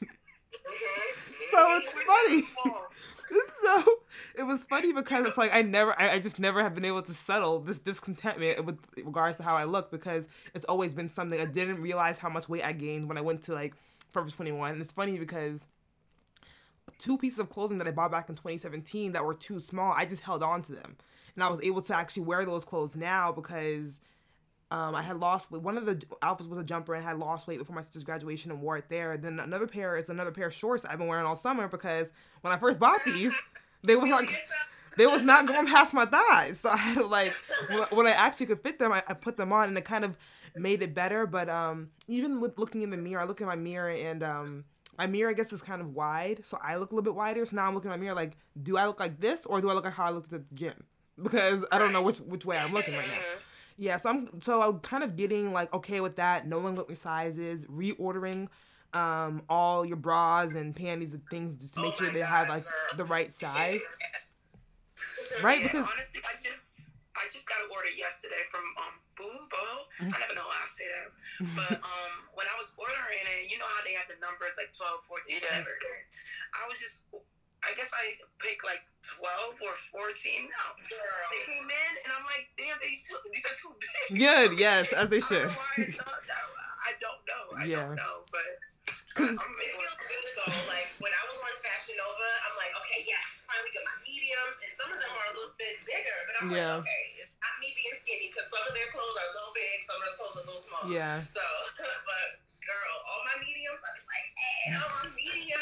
So it's funny. So it was funny because it's like I never, I, I just never have been able to settle this discontentment with regards to how I look because it's always been something. I didn't realize how much weight I gained when I went to, like, Forever twenty-one. And it's funny because two pieces of clothing that I bought back in twenty seventeen that were too small, I just held on to them. And I was able to actually wear those clothes now because um, I had lost weight. One of the outfits was a jumper and I had lost weight before my sister's graduation and wore it there. Then another pair is another pair of shorts I've been wearing all summer because when I first bought these, they was like, they was not going past my thighs. So I had to like, when, when I actually could fit them, I, I put them on and it kind of made it better. But um, even with looking in the mirror, I look in my mirror and um, my mirror, I guess, is kind of wide, so I look a little bit wider. So now I'm looking in my mirror like, do I look like this, or do I look like how I looked at the gym? Because I don't know which which way I'm looking right now. Yeah, so I'm so I'm kind of getting like okay with that, knowing what your size is, reordering um, all your bras and panties and things just to make Oh sure my they God, have like girl. the right size, right? Yeah, Because honestly, I just I just got an order yesterday from um Boobo. Mm-hmm. I never know how I say that, but um when I was ordering it, you know how they have the numbers like twelve, fourteen, Yeah. whatever it is. I was just, I guess I picked like twelve or fourteen. Now they came in and I'm like, damn, these two, these are too big. good, yes, as they I should. don't know why I thought that. I don't know. I Yeah. don't know, but. It feels good though. Like when I was on Fashion Nova, I'm like, okay, yeah, finally get my mediums, and some of them are a little bit bigger. But I'm Yeah. like, okay, it's not me being skinny because some of their clothes are a little big, some of their clothes are a little small. Yeah. So, but girl, all my mediums, I was like, hey, I'm on medium.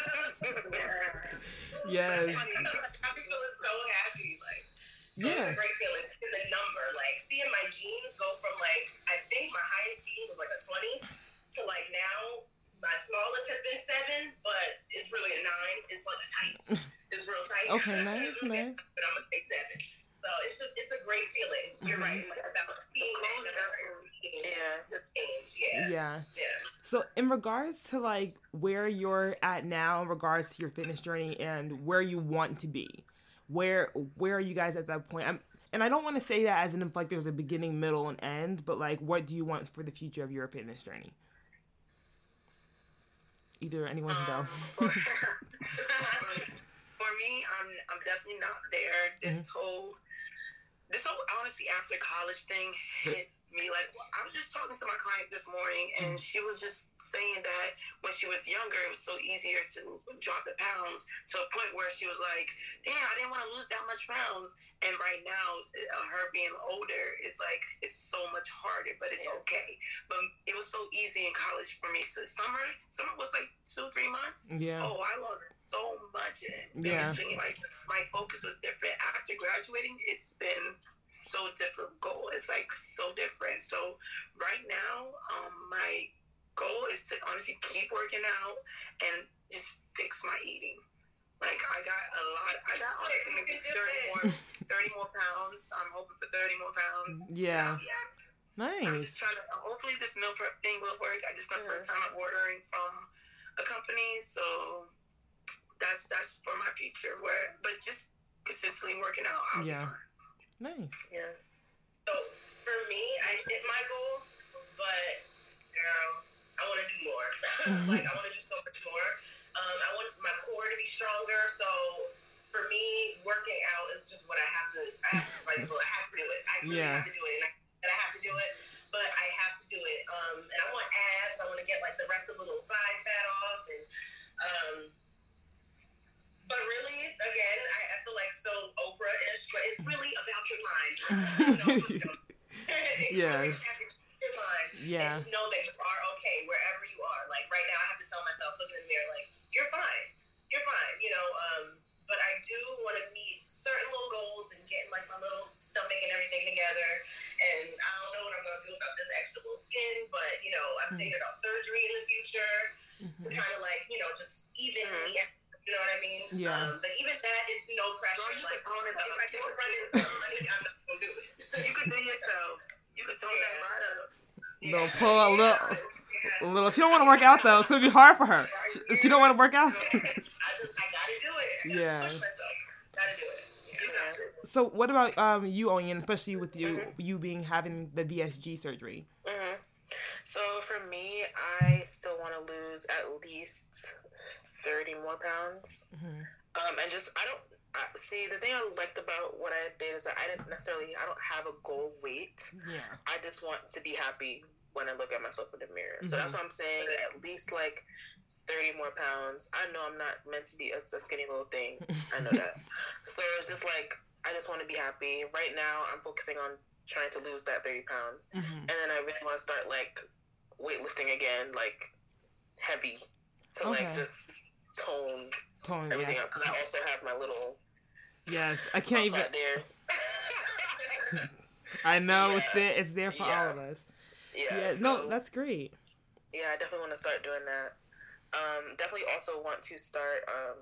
Yes. I be feeling so happy, like. So Yeah. it's a great feeling. Seeing the number, like seeing my jeans go from like I think my highest jean was like a twenty to like now. My smallest has been seven, but it's really a nine. It's like a tight. It's real tight. Okay, nice, It's really nice. tight, but I'm gonna say seven. So it's just it's a great feeling. You're right. Like about seeing that number Yeah. the change. Yeah. Yeah. Yeah. So in regards to like where you're at now in regards to your fitness journey and where you want to be, where where are you guys at that point? I'm, and I don't want to say that as in if like there's a beginning, middle, and end, but like what do you want for the future of your fitness journey? Either anyone can go. Um, for, for me, I'm I'm definitely not there. This Mm-hmm. whole this whole honestly after college thing hits me like I was just talking to my client this morning and she was just saying that when she was younger it was so easier to drop the pounds to a point where she was like, damn, I didn't want to lose that much pounds. And right now, uh, her being older is like it's so much harder, but it's Yeah. okay. But it was so easy in college for me to summer. Summer was like two, three months. Yeah. Oh, I lost so much in it. Yeah. Between, like my focus was different after graduating. It's been so difficult. It's like so different. So right now, um, my goal is to honestly keep working out and just fix my eating. Like I got a lot. I got honestly maybe thirty more, thirty more pounds. I'm hoping for thirty more pounds. Yeah. Um, yeah. I'm Nice. just trying to. Hopefully, this meal prep thing will work. I just not the first time I'm ordering from a company, so that's that's for my future. Where, but just consistently working out. I'll Yeah. be fine. Nice. Yeah. So for me, I hit my goal, but girl, I want to do more. Like I want to do so much more. Um, I want my core to be stronger. So for me, working out is just what I have to. I have to. I have to do it. I really Yeah. have to do it, and I, and I have to do it. But I have to do it. Um, and I want abs. I want to get like the rest of the little side fat off, and um, But really, again, I, I feel like so Oprah-ish, but it's really about your mind. you know, Yeah. Your mind. Yeah. And just know that you are okay wherever you are. Like right now, I have to tell myself, looking in the mirror, like, you're fine. You're fine. You know, um, but I do want to meet certain little goals and get like my little stomach and everything together. And I don't know what I'm going to do about this extra little skin, but, you know, I'm mm-hmm. thinking about surgery in the future mm-hmm. to kind of like, you know, just even mm-hmm. me. You know what I mean? Yeah. Um, but even that, it's no pressure. Girl, you like, can tone it up. If I don't run into money, I'm not going to do it. You can do yourself. You can tone yeah. that line up. They'll pull a little, a little. She don't want to work out though. It's gonna be hard for her. She, she don't want to work out. I just, I gotta do it. I gotta yeah. push myself. Gotta do it. Yeah. So what about um you, Onion, especially with you mm-hmm. you being having the V S G surgery? Mm-hmm. So for me, I still want to lose at least thirty more pounds. Mm-hmm. Um, and just I don't. I, see, the thing I liked about what I did is that I didn't necessarily, I don't have a goal weight. Yeah. I just want to be happy when I look at myself in the mirror. Mm-hmm. So that's what I'm saying, at least like thirty more pounds. I know I'm not meant to be a, a skinny little thing. I know that. So it's just like, I just want to be happy. Right now, I'm focusing on trying to lose that thirty pounds. Mm-hmm. And then I really want to start like weightlifting again, like heavy, to okay. like just tone, tone everything yeah. up. Because I also have my little... Yes, I can't even. I know yeah. it's there. It's there for yeah. all of us. Yeah. yeah so, no, that's great. Yeah, I definitely want to start doing that. Um, definitely also want to start um,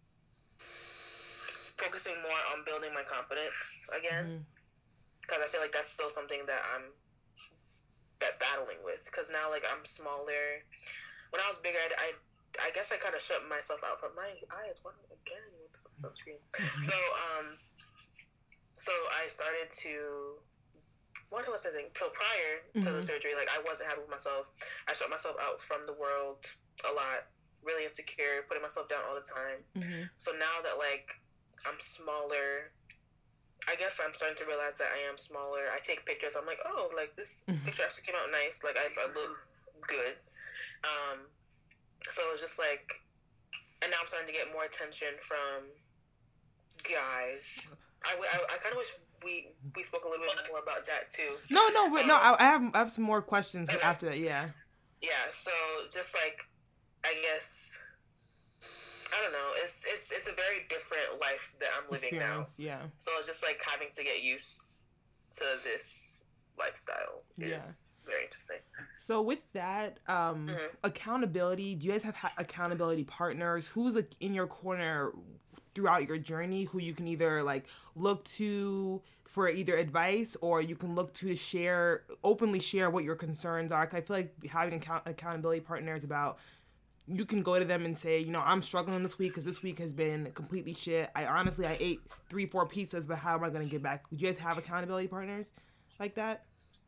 focusing more on building my confidence again, because mm-hmm. I feel like that's still something that I'm that battling with. Because now, like, I'm smaller. When I was bigger, I, I, I guess I kind of shut myself out from my eyes. What again? Sunscreen. So, um, so I started to, what was I thinking? So prior mm-hmm. to the surgery, like I wasn't happy with myself. I shut myself out from the world a lot, really insecure, putting myself down all the time. Mm-hmm. So now that like I'm smaller, I guess I'm starting to realize that I am smaller. I take pictures. I'm like, oh, like this mm-hmm. picture actually came out nice. Like I, I look good. Um, so it's just like, and now I'm starting to get more attention from guys. I, I, I kind of wish we we spoke a little bit more about that too. No, no, but um, no. I, I have I have some more questions okay. after that. Yeah. Yeah. So just like, I guess, I don't know. It's it's it's a very different life that I'm living Experience, now. Yeah. So it's just like having to get used to this lifestyle is yeah. very interesting. So with that, um, mm-hmm. accountability, do you guys have ha- accountability partners? Who's like in your corner throughout your journey who you can either like look to for either advice or you can look to share, openly share what your concerns are? I feel like having account- accountability partners about, you can go to them and say, you know, I'm struggling this week because this week has been completely shit. I honestly, I ate three, four pizzas, but how am I going to get back? Do you guys have accountability partners like that?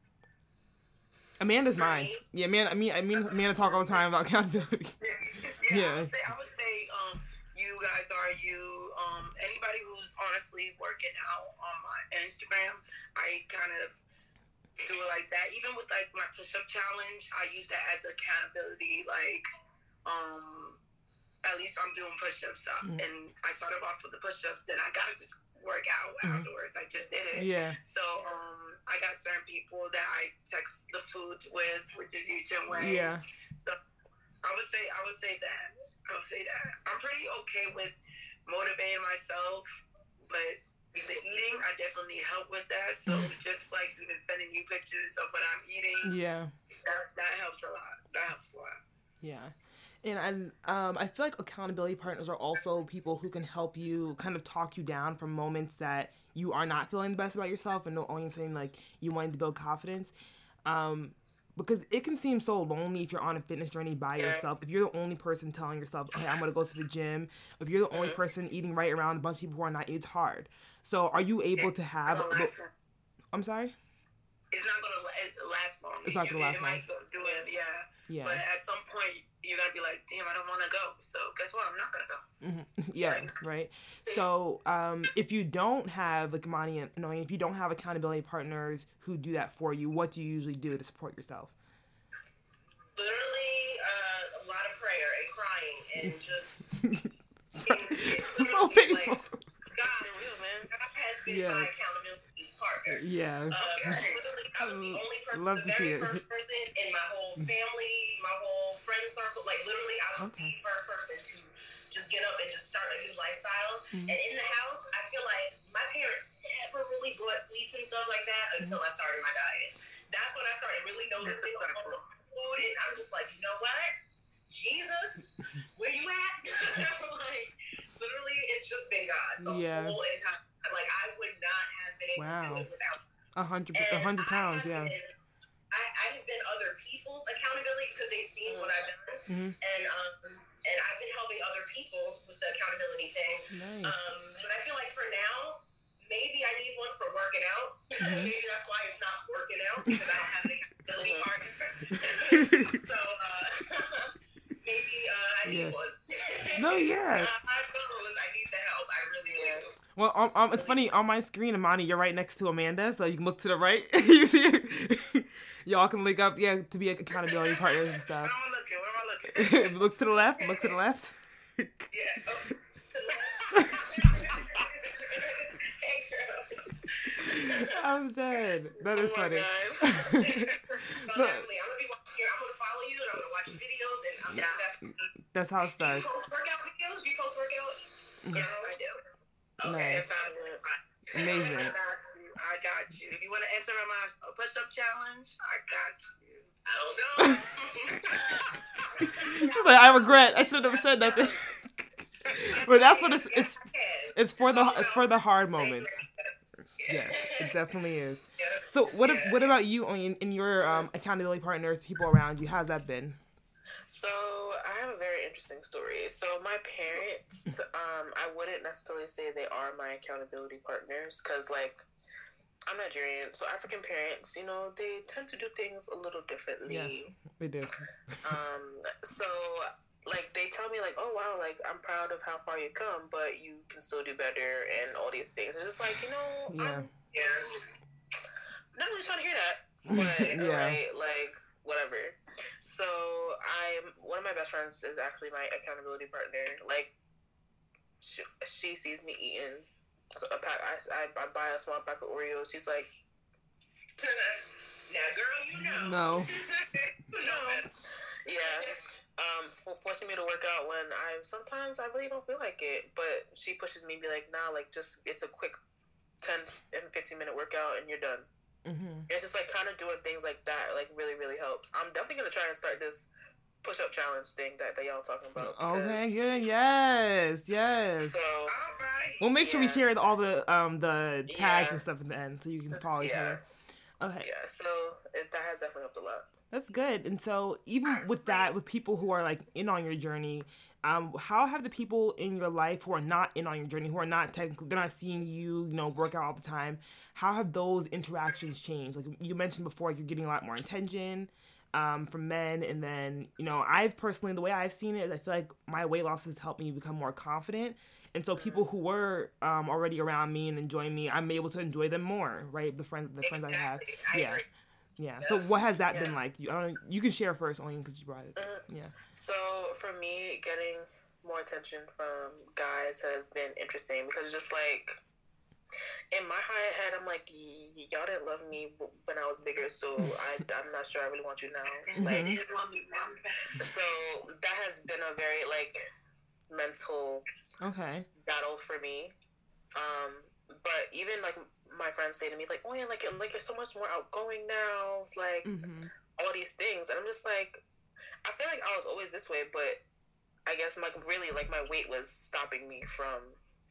Amanda's mine. Yeah, Amanda, I mean, I mean, Amanda talk all the time about accountability. yeah, yeah. I would say, I would say, um, you guys are you. Um, anybody who's honestly working out on my Instagram, I kind of do it like that. Even with like my push-up challenge, I use that as accountability. Like, um, at least I'm doing push-ups, mm-hmm. and I started off with the push-ups. Then I gotta just work out mm-hmm. afterwards. I just did it. Yeah. So, um, I got certain people that I text the food with, which is you, Jim Wayne. Yeah. So I would say, I would say that. I would say that. I'm pretty okay with motivating myself, but the eating, I definitely need help with that. So just like even sending you pictures of what I'm eating, yeah, that, that helps a lot. That helps a lot. Yeah. And I, um, I feel like accountability partners are also people who can help you kind of talk you down from moments that you are not feeling the best about yourself and only saying like you wanted to build confidence. Um, because it can seem so lonely if you're on a fitness journey by yeah. yourself. If you're the only person telling yourself, okay, I'm going to go to the gym. If you're the only person eating right around a bunch of people who are not, it's hard. So are you able to have... Last, I'm sorry? It's not going to last long. It's not going to last it long. Might go do it, yeah. Yeah. But at some point, you're going to be like, damn, I don't want to go. So guess what? I'm not going to go. Mm-hmm. Yeah, right. So um, if you don't have, like Imani and Onion, if you don't have accountability partners who do that for you, what do you usually do to support yourself? Literally uh, a lot of prayer and crying and just... it, it, It's been Yeah. my accountability partner. Yeah. Uh, literally, I was the only person, Love the to see very it. first person in my whole family, my whole friend circle. Like literally, I was Okay. the first person to just get up and just start a new lifestyle. Mm-hmm. And in the house, I feel like my parents never really bought sweets and stuff like that until I started my diet. That's when I started really noticing all the food, and I'm just like, you know what, Jesus, where you at? Like literally, it's just been God the Yeah. whole entire. Like I would not have been able Wow. to do it without. A hundred, a And hundred I pounds. have Yeah. Been, I, I have been other people's accountability because they've seen what I've done, Mm-hmm. and um, and I've been helping other people with the accountability thing. Nice. Um, but I feel like for now, maybe I need one for working out. Mm-hmm. Maybe that's why it's not working out because I don't have an accountability partner. So uh, maybe uh, I need Yeah. one. No, yeah. Uh, I knows I need the help. I really do. Well, um, um, it's funny, on my screen, Imani, you're right next to Amanda, so you can look to the right. You see her? Y'all can link up, yeah, to be like, accountability partners and stuff. Where am I looking? Where am I looking? Look to the left, look to the left. Yeah. Oh, to the Hey, girl. I'm dead. That is Oh my funny. God. So definitely, I'm gonna be watching your. I'm gonna follow you, and I'm gonna watch your videos, and I'm gonna that's. That's how it Do you starts. post workout videos? Do you post workout? Yes, I do. Okay, Nice. yes, I do. Amazing. I got you. I got you. If you want to enter in my push-up challenge, I got you. I don't know. She's like, I regret. I should have said nothing. But that's what it's. It's. It's for the. It's for the hard moments. Yes, it definitely is. So what? What about you? In, in your um, accountability partners, people around you, how's that been? So I have a very interesting story. So my parents, um, I wouldn't necessarily say they are my accountability partners because, like, I'm Nigerian, so African parents, you know, they tend to do things a little differently. Yes, they do. Um, so, like, they tell me, like, oh, wow, like, I'm proud of how far you've come, but you can still do better and all these things. It's just like, you know, Yeah. I'm, yeah, I'm not really trying to hear that, but, Yeah. right, like, whatever. So I'm one of my best friends is actually my accountability partner. Like she, she sees me eating a pack. I, I, I buy a small pack of Oreos. She's like, now, girl, you know. No. You know. yeah. Um, for forcing me to work out when I sometimes I really don't feel like it. But she pushes me and be like, nah, like just it's a quick ten and fifteen minute workout and you're done. Mm-hmm. It's just like kind of doing things like that, like really, really helps. I'm definitely gonna try and start this push-up challenge thing that, that y'all talking about. Okay, good. Yes, yes. So All right. We'll make sure we yeah. share all the um the tags Yeah. and stuff in the end, so you can follow each Yeah. other. Okay, yeah, so it, that has definitely helped a lot. that's good. And so even with that, with people who are like in on your journey, um, how have the people in your life who are not in on your journey, who are not technically, they're not seeing you, you know, work out all the time, how have those interactions changed? Like you mentioned before, you're getting a lot more attention um, from men, and then, you know, I've personally, the way I've seen it is I feel like my weight loss has helped me become more confident. And so people who were um, already around me and enjoying me, I'm able to enjoy them more, right? The friends, the friends I have. Exactly. I Yeah. agree. Yeah. So what has that Yeah. been like? You, I don't know, you can share first, only because you brought it. Mhm. Yeah. So for me, getting more attention from guys has been interesting because it's just like in my high head, I'm like, y- y'all didn't love me when I was bigger, so I, I'm not sure I really want you now. Like, You didn't want me now. so that has been a very like mental Okay. battle for me. Um, but even like my friends say to me, like, oh yeah, like, like you're so much more outgoing now. It's like Mm-hmm. all these things, and I'm just like, I feel like I was always this way, but I guess like really like my weight was stopping me from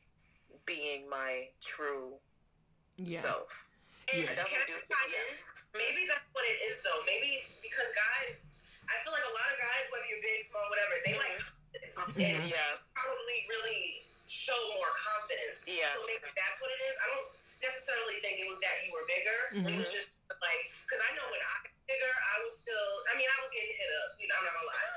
being my true Yeah. self. And Yeah. I can I definitely do. just chime in? Maybe that's what it is, though. Maybe because guys, I feel like a lot of guys, whether you're big, small, whatever, they like confidence. Mhm. And Yeah, probably really show more confidence. Yeah. So maybe that's what it is. I don't necessarily think it was that you were bigger. Mhm. It was just like, because I know when I was bigger, I was still, I mean, I was getting hit up. You know, I'm not gonna lie.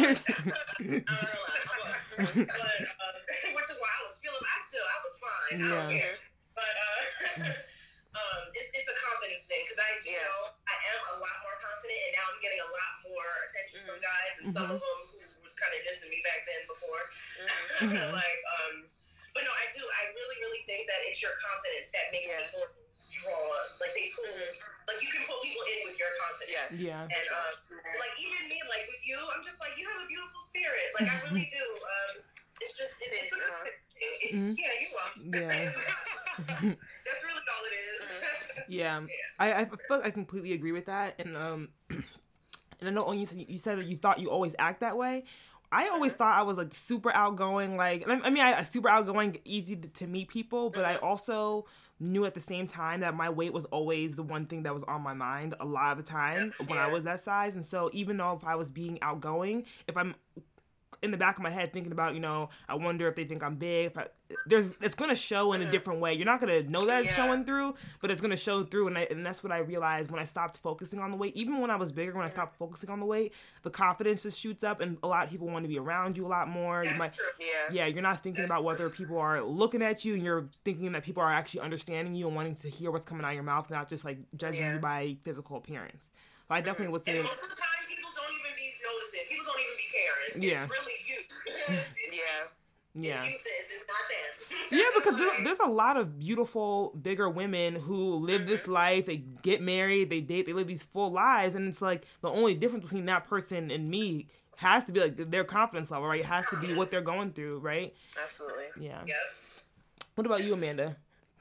I'm not gonna lie. I was. But, uh, which is why I was feeling, I still, I was fine. I don't Yeah. care. But, uh, um, it's, it's a confidence thing because I do Yeah. know I am a lot more confident, and now I'm getting a lot more attention from guys, and some of them who were kind of dissing me back then before. Mhm. like, um, but no, I do. I really, really think that it's your confidence that makes yeah. people draw. Like they pull, like you can pull people in with your confidence. Yeah. And um, like even me, like with you, I'm just like, you have a beautiful spirit. Like I really do. Um, it's just it, it's a it, mm-hmm. yeah, you are. Yeah. That's really all it is. yeah. yeah. I I feel like I completely agree with that, and um, and I know you said you said that you thought you always act that way. I always thought I was like super outgoing, like I mean, I super outgoing, easy to, to meet people, but I also knew at the same time that my weight was always the one thing that was on my mind a lot of the time when yeah. I was that size, and so even though if I was being outgoing, if I'm in the back of my head thinking about, you know, I wonder if they think I'm big. If I, there's, it's gonna show in a different way. You're not gonna know that it's yeah. showing through, but it's gonna show through. And I, and that's what I realized when I stopped focusing on the weight. Even when I was bigger, when I stopped focusing on the weight, the confidence just shoots up, and a lot of people want to be around you a lot more. You might, yeah. yeah, you're not thinking about whether people are looking at you, and you're thinking that people are actually understanding you and wanting to hear what's coming out of your mouth, not just like judging yeah. you by physical appearance. So I definitely would say. And most of the time, people don't even be noticing. People don't even be caring. Yeah. It's really you. yeah. Yeah. It's you, sis. It's not them. Yeah, because there, there's a lot of beautiful, bigger women who live this life. They get married, they date, they live these full lives, and it's like the only difference between that person and me has to be like their confidence level, right? It has to be what they're going through, right? Absolutely. Yeah. Yep. What about you, Amanda?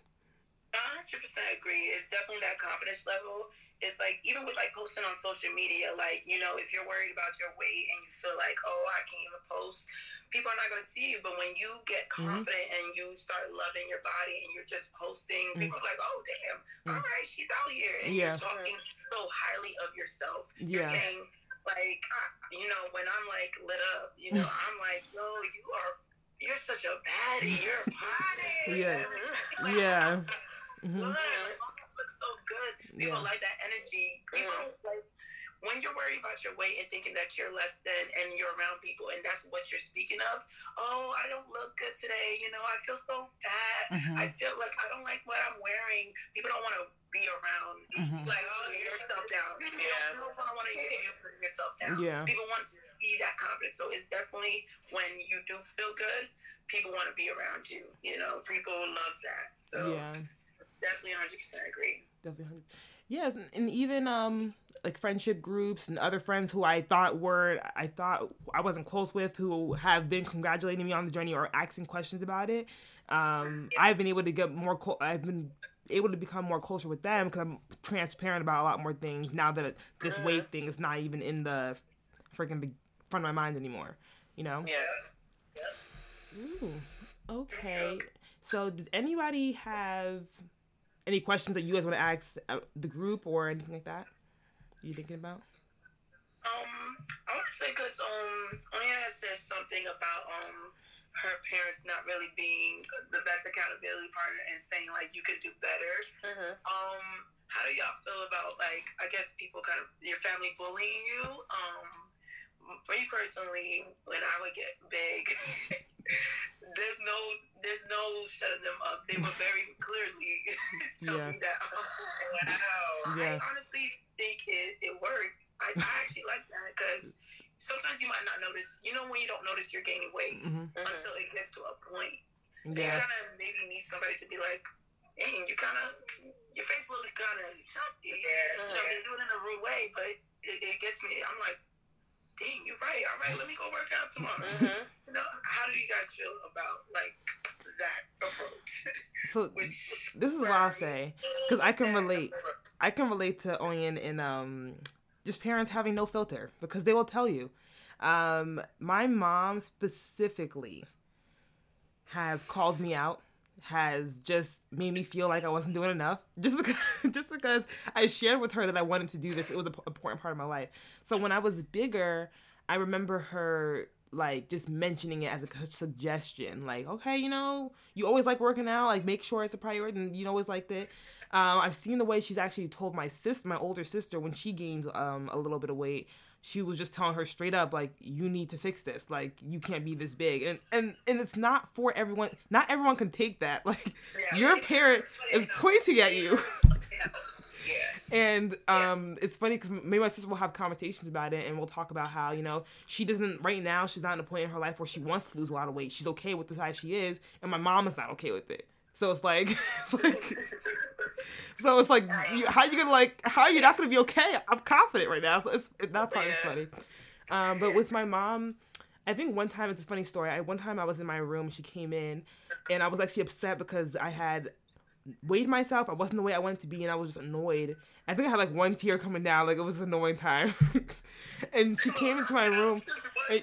one hundred percent agree. It's definitely that confidence level. It's like, even with like posting on social media, like, you know, if you're worried about your weight and you feel like, oh, I can't even post, people are not going to see you. But when you get confident mm-hmm. and you start loving your body and you're just posting, mm-hmm. people are like, oh, damn, mm-hmm. all right, she's out here. And yeah. you're talking so highly of yourself. Yeah. You're saying, like, you know, when I'm like lit up, you know, I'm like, yo, you are, you're such a baddie. You're a baddie. Yeah. Like, yeah. Mm-hmm. Looks so good. People yeah. like that energy. People mm-hmm. like when you're worried about your weight and thinking that you're less than, and you're around people, and that's what you're speaking of. Oh, I don't look good today. You know, I feel so fat. Mm-hmm. I feel like I don't like what I'm wearing. People don't want to be around. Mm-hmm. Like, oh, get yourself down. Yeah. People don't want to hear you putting yourself down. Yeah. People want to see that confidence. So it's definitely when you do feel good, people want to be around you. You know, people love that. So yeah. Definitely one hundred percent agree. Definitely. Yes, and, and even um like friendship groups and other friends who I thought were I thought I wasn't close with, who have been congratulating me on the journey or asking questions about it. Um, yes. I've been able to get more. Clo- I've been able to become more closer with them because I'm transparent about a lot more things now that it, this weight thing is not even in the freaking big front of my mind anymore. You know. Yeah. Yep. Ooh. Okay. So does anybody have any questions that you guys want to ask the group or anything like that? Are you thinking about? Um, I want to say because um, Onya has said something about um her parents not really being the best accountability partner and saying like you could do better. Mm-hmm. Um, how do y'all feel about like I guess people kind of your family bullying you? Um, me personally, when I would get big, there's no. There's no shutting them up. They were very clearly tell yeah. me that. Wow. Yeah. I honestly think it, it worked. I, I actually like that because sometimes you might not notice. You know when you don't notice you're gaining weight mm-hmm. until it gets to a point. Yeah. You kind of maybe need somebody to be like, hey, you kind of, your face looking kind of chunky. Yeah. Mm-hmm. You know, they do it in a rude way, but it, it gets me. I'm like, dang, you're right. All right, let me go work out tomorrow. Mm-hmm. You know, how do you guys feel about like that approach? So Which, this is what I'll say because I can relate. I can relate to Oyen and um, just parents having no filter because they will tell you. Um, my mom specifically has called me out. Has just made me feel like I wasn't doing enough just because just because I shared with her that I wanted to do this. It was an important part of my life. So when I was bigger, I remember her like just mentioning it as a suggestion, like, okay, you know, you always like working out, like make sure it's a priority, and you always like that. Um, I've seen the way she's actually told my sister, my older sister, when she gained um, a little bit of weight, she was just telling her straight up, like, you need to fix this. Like, you can't be this big. And and, and it's not for everyone. Not everyone can take that. Like, yeah. your parent is pointing at you. Yeah. And um, it's funny because maybe my sister will have conversations about it, and we'll talk about how, you know, she doesn't, right now, she's not in a point in her life where she wants to lose a lot of weight. She's okay with the size she is, and my mom is not okay with it. So it's like, it's like so it's like, you, how you gonna like, how are you not gonna be okay? I'm confident right now. So it's, that part is funny. Um, but with my mom, I think one time, it's a funny story. I, one time I was in my room, she came in, and I was actually upset because I had weighed myself. I wasn't the way I wanted to be, and I was just annoyed. I think I had like one tear coming down, like it was an annoying time. And she came into my room. And,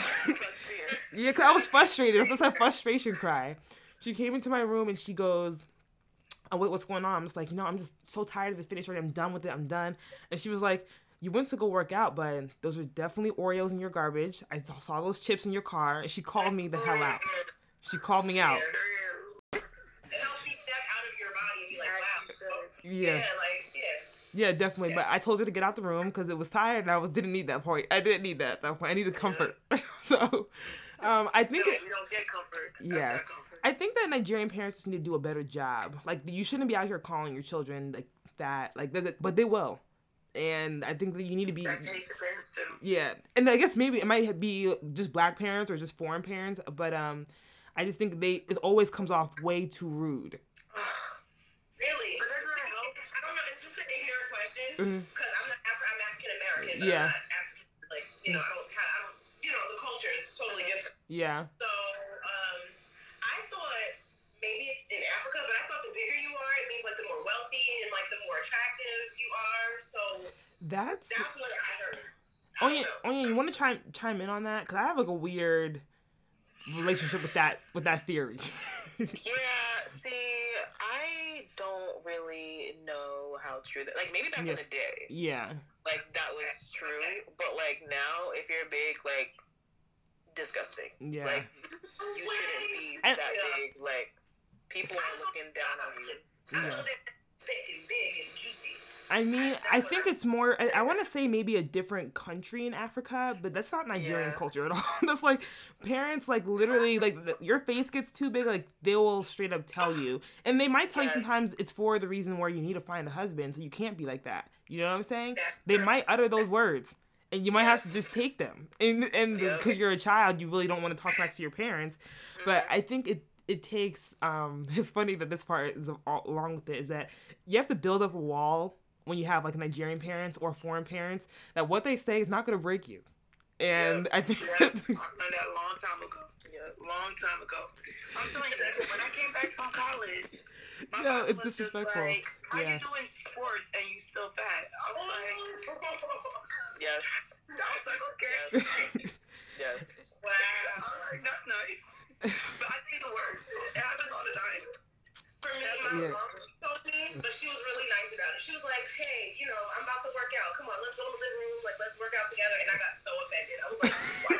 yeah, cause I was frustrated. That's a frustration cry. She came into my room and she goes, "Oh wait, what's going on?" I'm just like, you know, I'm just so tired of this finish already. I'm done with it. I'm done. And she was like, "You went to go work out, but those are definitely Oreos in your garbage. I saw those chips in your car." And she called me the hell out. She called me out. It helps you step out of your body and be like, wow. Yeah. Yeah, like, yeah. Yeah, definitely. Yeah. But I told her to get out the room because it was tired and I was didn't need that point. I didn't need that at that point. I needed comfort. So, um, I think No, it, we don't get comfort. Yeah. That comfort. I think that Nigerian parents just need to do a better job. Like, you shouldn't be out here calling your children like that. Like, but they will. And I think that you need to be. That's hate your parents too. Yeah, and I guess maybe it might be just black parents or just foreign parents, but um, I just think they it always comes off way too rude. Really? But that's not I don't know. Is this an ignorant question? Mhm. Because I'm not Afri- I'm African American, but Yeah. I'm not African. Like, you know, I don't, have, I don't. You know, the culture is totally different. Yeah. So, um, I thought maybe it's in Africa, but I thought the bigger you are, it means like the more wealthy and like the more attractive you are. So That's. that's what I heard. I Oh don't yeah, know. oh yeah. You want to chime chime in on that? Cause I have like a weird relationship with that with that theory. Yeah, see, I don't really know how true that. Like maybe back Yeah. in the day, Yeah. like that was true, but like now, if you're big, like disgusting. Yeah. Like you shouldn't be I- that big. Like people are looking down on you. I Yeah. know they're thick and big and juicy. I mean, That's I what think I- it's more. I, I want to say maybe a different country in Africa, but that's not Nigerian Yeah. culture at all. That's like parents, like literally, like the, your face gets too big, like they will straight up tell you, and they might tell Yes. you sometimes it's for the reason where you need to find a husband, so you can't be like that. You know what I'm saying? That's They true. might utter those words, and you might have to Yes. just take them. And and Yeah. because you're a child, you really don't want to talk back to your parents. But I think it it takes. Um, it's funny that this part is all, along with it is that you have to build up a wall when you have like Nigerian parents or foreign parents, that what they say is not going to break you. And I think Yeah, I learned that a long time ago. Yeah. Long time ago. I'm telling you that when I came back from college, my No, mom it's was just disrespectful. like, "How Yeah. you doing sports and you still fat?" I was like, Yes. I was like, okay. Yes. Yes. Wow. I was like, that's nice. But I think the word. It happens all the time. For me, my Yeah. mom told me, but she was really nice about it. She was like, "Hey, you know, I'm about to work out. Come on, let's go to the living room. Like, let's work out together." And I got so offended. I was like, "What?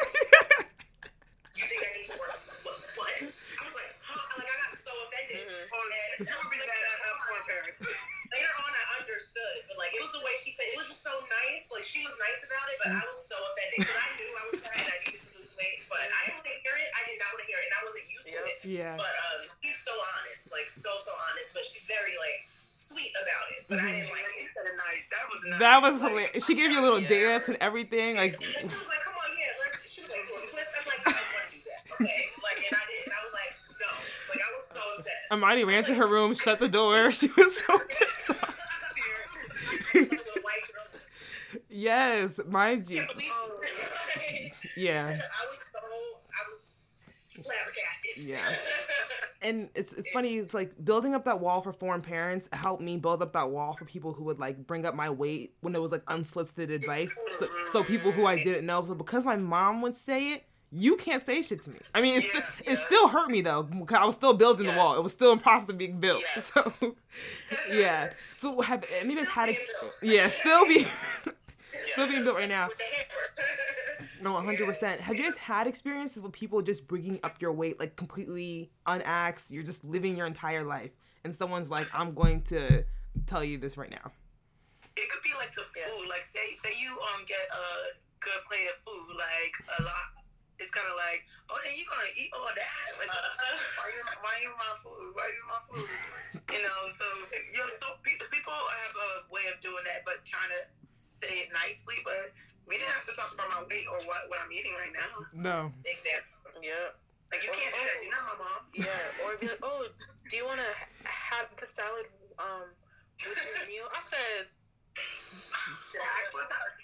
You think I need to work? What? what?" I was like, "Huh?" Like, I got so offended. Mhm. Oh, And never been bad at have poor parents. later on, I understood, but like, it was the way she said. It was just so nice. Like, she was nice about it, but I was so offended because I knew I was fat and I needed to lose weight, but I didn't want to hear it. I did not want to hear it, and I wasn't used to Yeah. it. yeah. But um, she's so honest, like so so honest. But she's very like sweet about it. But I didn't like it. You said it nice. That was nice. That was Like, hilarious. She gave you a little Yeah. dance and everything. Like, And she was like, "Come on, yeah, let's." She was like, "Do a twist." I'm like, "I don't want to do that." Okay, like, and I did. I was like, "No." Like, I was so upset. Amani ran to her room, shut the door. She was so pissed off. Like a little white girl. Yes, mind you. Can't believe it. Yeah. I was so I was flabbergasted. Yeah. And it's it's funny, it's like building up that wall for foreign parents helped me build up that wall for people who would like bring up my weight when it was like unsolicited advice. So, so people who I didn't know. So because my mom would say it, you can't say shit to me. I mean, it's Yeah, sti- it yeah. still hurt me though, because I was still building the wall. Yes. It was still in process of being built. Yes. So yeah. So have any of us Still had being ex- built. yeah, still be still being built right now. With the hammer. No, one hundred percent. Have you guys had experiences with people just bringing up your weight, like completely unasked? You're just living your entire life, and someone's like, "I'm going to tell you this right now." It could be like the food. Like say say you um get a good plate of food, like a lot. It's kind of like, oh, then you gonna eat all that? Like, why you why you my food? Why you my food? You know, so you know, so people people have a way of doing that, but trying to say it nicely. But we didn't have to talk about my weight or what what I'm eating right now. No. Exactly. Yeah. Like you can't do that. You're not my mom. Yeah. Or be like, oh, do you want to have the salad um with your meal? I said. Did I ask for a salad?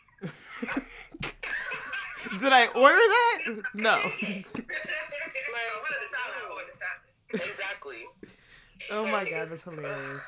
Did I order that? No. Like, what are the salad? Or the salad? Exactly. Oh So my it's god, just, that's hilarious.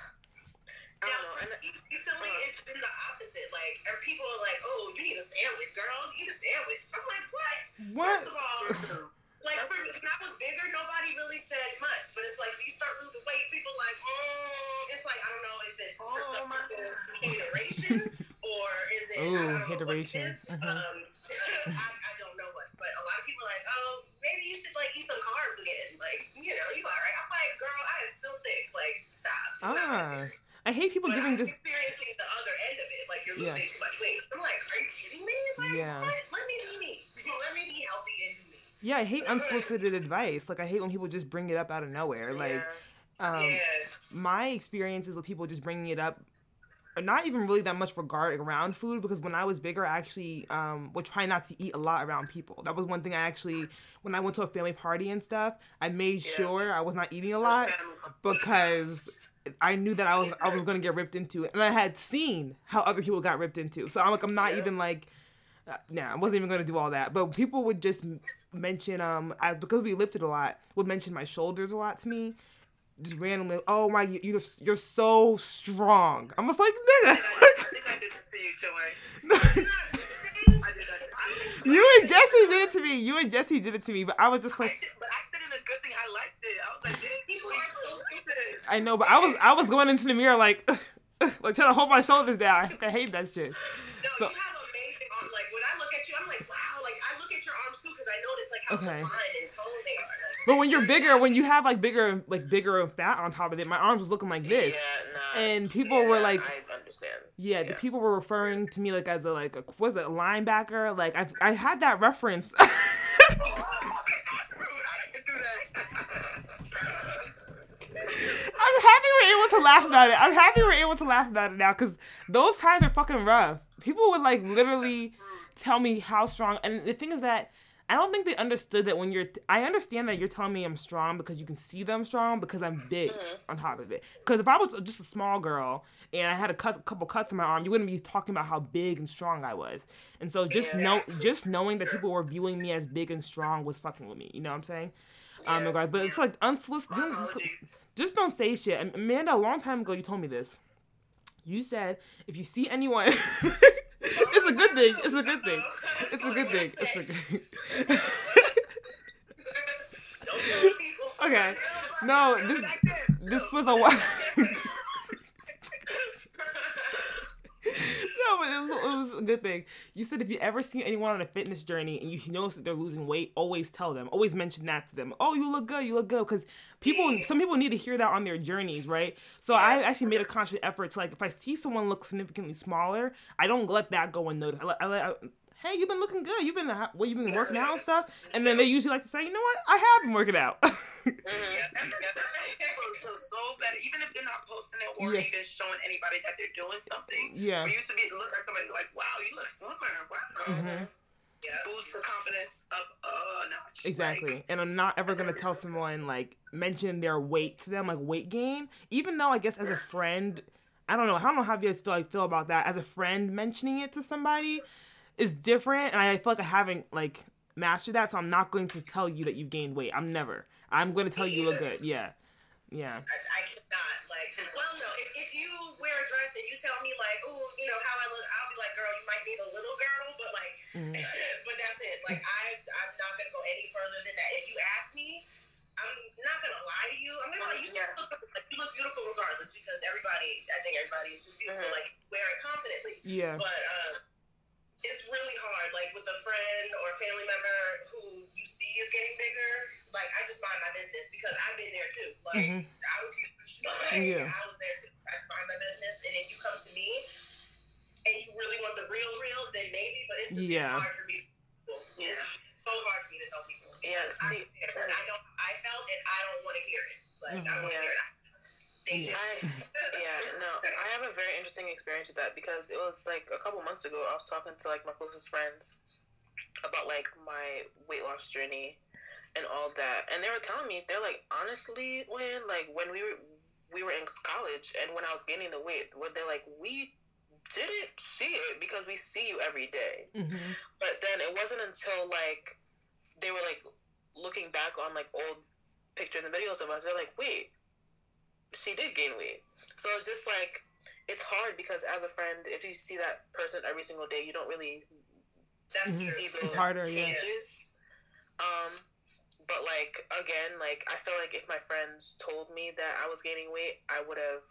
I Now, don't know. And, recently, it's been the opposite. Like, or people are like, "Oh, you need a sandwich, girl. Eat a sandwich." I'm like, "What?" What? First of all, like for, when I was bigger, nobody really said much. But it's like you start losing weight, people like, mm, it's like I don't know if it's Oh, for some my people's hateration or is it Ooh, I don't know hateration. what it is. Mhm. Um, I, I don't know what, but a lot of people are like, "Oh, maybe you should like eat some carbs again." Like, you know, you all right? I'm like, girl, I am still thick. Like, stop. It's not that Ah. serious. I hate people But giving I'm just experiencing the other end of it. Like, you're Yeah. losing too much weight. I'm like, are you kidding me? Like, Yeah. what? Let me be me. Let me be healthy and do me. yeah, I hate unsolicited advice. Like I hate when people just bring it up out of nowhere. Like um Yeah. my experiences with people just bringing it up are not even really that much regard around food, because when I was bigger, I actually um, would try not to eat a lot around people. That was one thing I actually, when I went to a family party and stuff, I made Yeah. sure I was not eating a lot because I knew that I was I was gonna get ripped into it, and I had seen how other people got ripped into. So I'm like, I'm not Yeah. even like, uh, nah, I wasn't even gonna do all that. But people would just mention um, I, because we lifted a lot, would mention my shoulders a lot to me. Just randomly, oh my, you, you're, you're so strong. I'm just like, nigga. I think I did that to you, Joey. I did that to you. You and Jesse did it to me. You and Jesse did it to me, but I was just I like, did, but I said it a good thing. I liked it. I was like, damn, people are so stupid. I know, but I was I was going into the mirror like, like trying to hold my shoulders down. I hate that shit. No, So- you have amazing arms. Like, when I look at you, I'm like, wow. Like, I look at your arms, too, because I notice, like, how Okay. defined and toned they are. Like, But when you're bigger, when you have like bigger, like bigger fat on top of it, my arms was looking like this. Yeah, nah. And people were like, I understand. yeah, the Yeah. people were referring to me like as a like a was it a linebacker? Like I I had that reference. oh, okay, that's rude. I didn't do that. I'm happy we're able to laugh about it. I'm happy we're able to laugh about it now because those times are fucking rough. People would like literally tell me how strong, and the thing is that I don't think they understood that when you're. I understand that you're telling me I'm strong because you can see that I'm strong because I'm big Mm-hmm. on top of it. Because if I was just a small girl and I had a cut, couple cuts in my arm, you wouldn't be talking about how big and strong I was. And so just Yeah. know, just knowing that people were viewing me as big and strong was fucking with me. You know what I'm saying? Um, Yeah. but it's like unsolicited. My Just, apologies. just don't say shit. And Amanda, a long time ago, you told me this. You said if you see anyone, it's a good thing. It's a good thing. It's a good thing. It's a good thing. Don't tell people. Okay. Girls, No, girls this like that. this was a while. No, but it was, it was a good thing. You said if you ever see anyone on a fitness journey and you notice that they're losing weight, always tell them. Always mention that to them. Oh, you look good. You look good. Because people, some people need to hear that on their journeys, right? So I actually made a conscious effort to like, if I see someone look significantly smaller, I don't let that go unnoticed. I let, I let, I, hey, you've been looking good. You've been, well, you've been working out and stuff. And then they usually like to say, you know what? I have been working out. Yeah, that's, that's people to so that even if they're not posting it or Yeah. even showing anybody that they're doing something, Yeah. for you to be look at somebody like, wow, you look slimmer, wow, Mhm. yeah, boost for confidence up a notch. Exactly. Like, And I'm not ever going to tell someone, like, mention their weight to them, like, weight gain. Even though, I guess, as a friend, I don't know. I don't know how you guys feel, like, feel about that. As a friend, mentioning it to somebody is different. And I feel like I haven't, like, mastered that. So I'm not going to tell you that you've gained weight. I'm never. I'm going to tell you you look good. Yeah. Yeah. I, I cannot like. Well, no. If, if you wear a dress and you tell me like, oh, you know how I look, I'll be like, girl, you might need a little girdle, but like, Mhm. but that's it. Like, I, I'm not gonna go any further than that. If you ask me, I'm not gonna lie to you. I'm gonna be like, you still Yeah. look, like, you look beautiful regardless, because everybody, I think everybody is just beautiful. Mhm. Like, wear it confidently. Yeah. But uh, it's really hard, like with a friend or a family member who you see is getting bigger. Like, I just mind my business because I've been there too. Like, Mhm. I was huge. Like, Yeah. I was there too. I just mind my business. And if you come to me and you really want the real, real, then maybe. But it's just Yeah. it's hard for me. To, it's so hard for me to tell people I, I don't. I felt and I don't want to hear it. Like mm-hmm. I don't want to yeah. hear it. I, yeah, no, I have a very interesting experience with that because it was like a couple months ago. I was talking to like my closest friends about like my weight loss journey and all that, and they were telling me they're like, honestly, when like when we were we were in college and when I was gaining the weight, where they're like, we didn't see it because we see you every day, mm-hmm. but then it wasn't until like they were like looking back on like old pictures and videos of us, they're like, wait. She did gain weight. So it's just like, it's hard because as a friend, if you see that person every single day, you don't really that's see mm-hmm. those it's harder, changes. Yeah. Um, but like, again, like, I feel like if my friends told me that I was gaining weight, I would have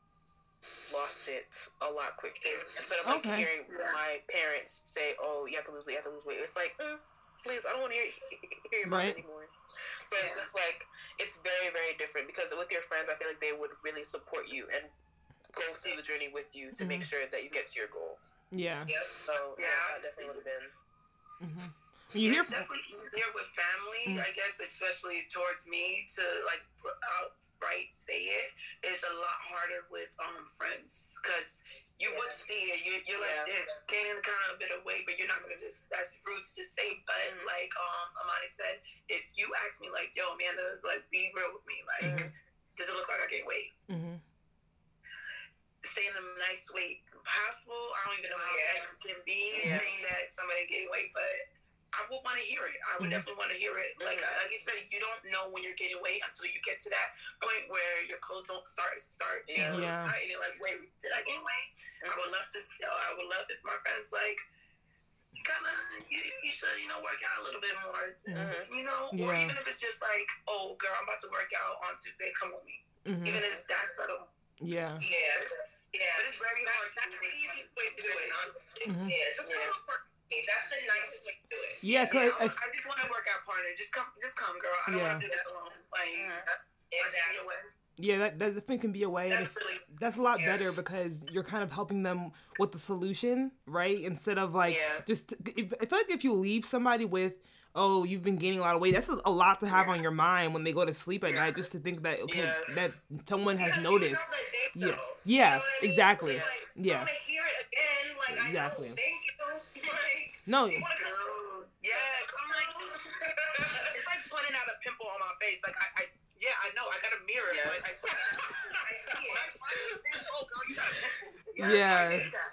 lost it a lot quicker. Instead of like okay. hearing yeah. my parents say, oh, you have to lose weight, you have to lose weight. It's like, mm, please, I don't want to hear, hear your mouth right. anymore. So yeah. it's just like, it's very, very different because with your friends, I feel like they would really support you and go through the journey with you to mm-hmm. make sure that you get to your goal. Yeah. Yep. So yeah, yeah that definitely would have been. Mm-hmm. You it's hear definitely easier with family, mm-hmm. I guess, especially towards me to like outright say it. It's a lot harder with um friends because you yeah. would see it. You, you're like yeah. gaining kind of a bit of weight, but you're not gonna just that's rude to just say. But mm-hmm. like um Amani said, if you ask me like, yo, Amanda, like be real with me, like, mm-hmm. does it look like I gained weight? Mm-hmm. Saying a nice weight possible. I don't even know how yeah. nice it can be yeah. saying that somebody gained weight, but I would want to hear it. I would mm-hmm. definitely want to hear it. Like mm-hmm. like you said, you don't know when you're gaining weight until you get to that point where your clothes don't start start being yeah. tight, and you're like, wait, did I gain weight? Mm-hmm. I would love to. I would love if my friends like, kind of, you, you should, you know, work out a little bit more. Mm-hmm. You know, yeah. or even if it's just like, oh, girl, I'm about to work out on Tuesday. Come with me. Mm-hmm. Even if it's that subtle. Yeah. Yeah. Yeah. But it's very hard. That's the easy way to do it. Honestly. Mm-hmm. Yeah. Just yeah. come work. That's the nicest way to do it. Yeah, cause yeah, I, I just want to work out partner. Just come, just come, girl. I don't yeah. want to do this alone. Like, mm-hmm. exactly. Yeah, that that definitely can be a way. That's really that's a lot yeah. better because you're kind of helping them with the solution, right? Instead of like yeah. just. If, I feel like if you leave somebody with, oh, you've been gaining a lot of weight, that's a, a lot to have yeah. on your mind when they go to sleep at yeah. night, just to think that okay, yes. that someone has because noticed. You know yeah, yeah, you know I mean? exactly. Like, yeah. I want to hear it again. Like, exactly. I know, thank you. Like, no. do you want to come? Yes. I'm like, it's like pointing out a pimple on my face. Like, I, I yeah, I know. I got a mirror. Yes. Like, I, I see it. Oh, girl, you got a pimple. Yes, yeah. I see that.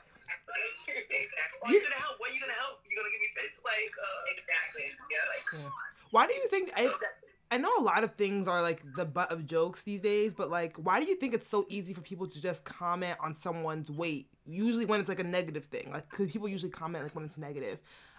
Are you gonna help? What are you gonna help? You gonna give me fit? Like, uh, exactly. Yeah. Like, come on. Why do you think? So I, I know a lot of things are like the butt of jokes these days, but like, why do you think it's so easy for people to just comment on someone's weight? Usually when it's like a negative thing, like cause people usually comment like when it's negative.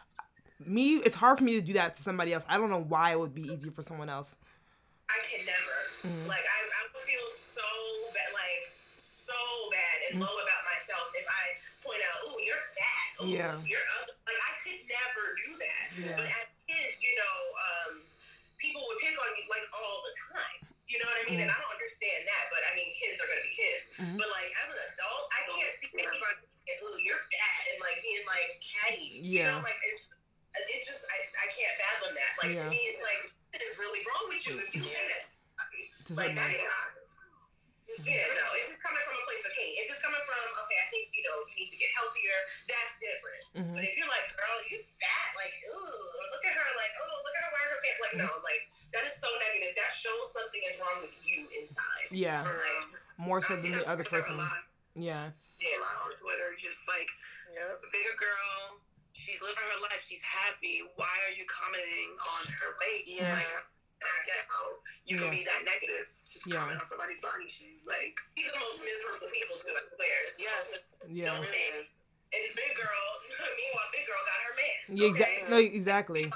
Me, it's hard for me to do that to somebody else. I don't know why it would be easier for someone else. I can never. Mm-hmm. Like, I, I would feel so bad, like, so bad and mm-hmm. low about myself if I point out, ooh, you're fat. Ooh, yeah. you're ugly. Like, I could never do that. Yeah. But as kids, you know, um, people would pick on you, like, all the time. You know what I mean? Mm-hmm. And I don't understand that, but, I mean, kids are going to be kids. Mm-hmm. But, like, as an adult, I can't see anybody like, ooh, you're fat and, like, being, like, catty. Yeah. You know, like, it's, it just, I, I can't fathom that. Like, yeah. to me, it's like, what is really wrong with you if you say that? Like, that is not. Yeah, no, it's just coming from a place of hate. If it's coming from, okay, I think, you know, you need to get healthier, that's different. Mm-hmm. But if you're like, girl, you fat, like, ooh, look at her, like, oh, look at her wearing her pants. Like, no, like, that is so negative. That shows something is wrong with you inside. Yeah. Like, more so than the other person. Yeah. Yeah, a lot on Twitter, just like, yep. a bigger girl, she's living her life, she's happy. Why are you commenting on her weight? Yeah. Like, I get how you can yeah. be that negative to yeah. comment on somebody's body. Like, he's the most miserable people to it. Players. Yes. Yeah. No man. And big girl, meanwhile, big girl got her man. Yeah, okay? exa- no, exactly.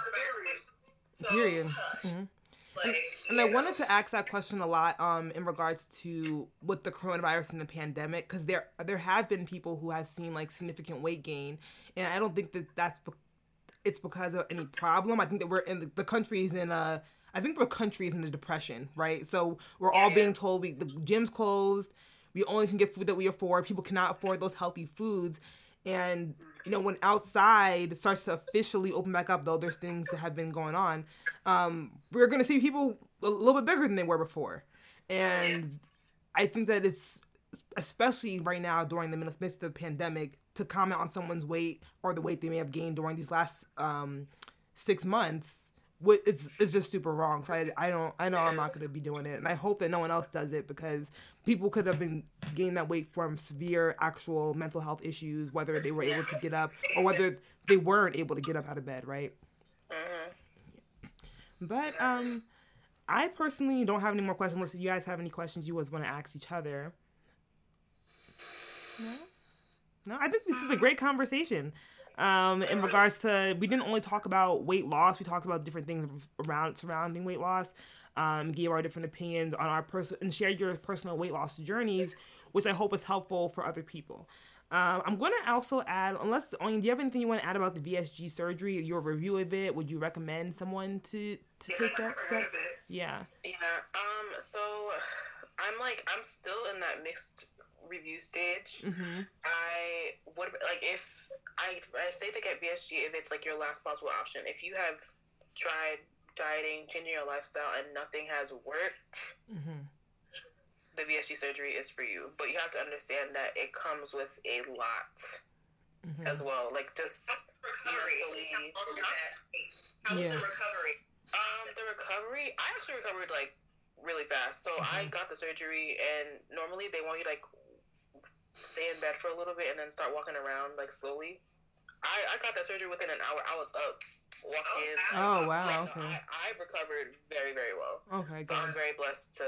So, Period. Hush. Mm-hmm. Like, and, and I wanted to ask that question a lot um, in regards to with the coronavirus and the pandemic, because there there have been people who have seen like significant weight gain, and I don't think that that's be- it's because of any problem. I think that we're in the, the country's in a I think the country is in a depression, right? So we're all yeah, being yeah. told we the gym's closed, we only can get food that we afford. People cannot afford those healthy foods. And, you know, when outside starts to officially open back up, though there's things that have been going on, um, we're going to see people a little bit bigger than they were before. And I think that it's, especially right now during the midst of the pandemic, to comment on someone's weight or the weight they may have gained during these last um, six months, it's it's just super wrong. So I, I don't I know I'm not going to be doing it, and I hope that no one else does it, because people could have been gaining that weight from severe actual mental health issues, whether they were able to get up or whether they weren't able to get up out of bed, right? Mm-hmm. But um, I personally don't have any more questions. Unless you guys have any questions you guys want to ask each other. No, no. I think this is a great conversation. Um, in regards to, we didn't only talk about weight loss, we talked about different things around surrounding weight loss, um, gave our different opinions on our person and shared your personal weight loss journeys, which I hope is helpful for other people. Um, I'm going to also add, unless, I mean, do you have anything you want to add about the V S G surgery, your review of it? Would you recommend someone to, to take that? that? Yeah. Yeah. Um, so I'm like, I'm still in that mixed review stage. Mm-hmm. I would like if I I say to get V S G if it's like your last possible option. If you have tried dieting, changing your lifestyle, and nothing has worked, mm-hmm. the V S G surgery is for you. But you have to understand that it comes with a lot mm-hmm. as well. Like just recovery. How was yeah. the recovery? Um, the recovery. I actually recovered like really fast. So mm-hmm. I got the surgery, and normally they want you to like stay in bed for a little bit and then start walking around like slowly. I, I got that surgery within an hour. I was up walking. Oh wow! Like, okay. I, I recovered very very well. Okay. So good. I'm very blessed to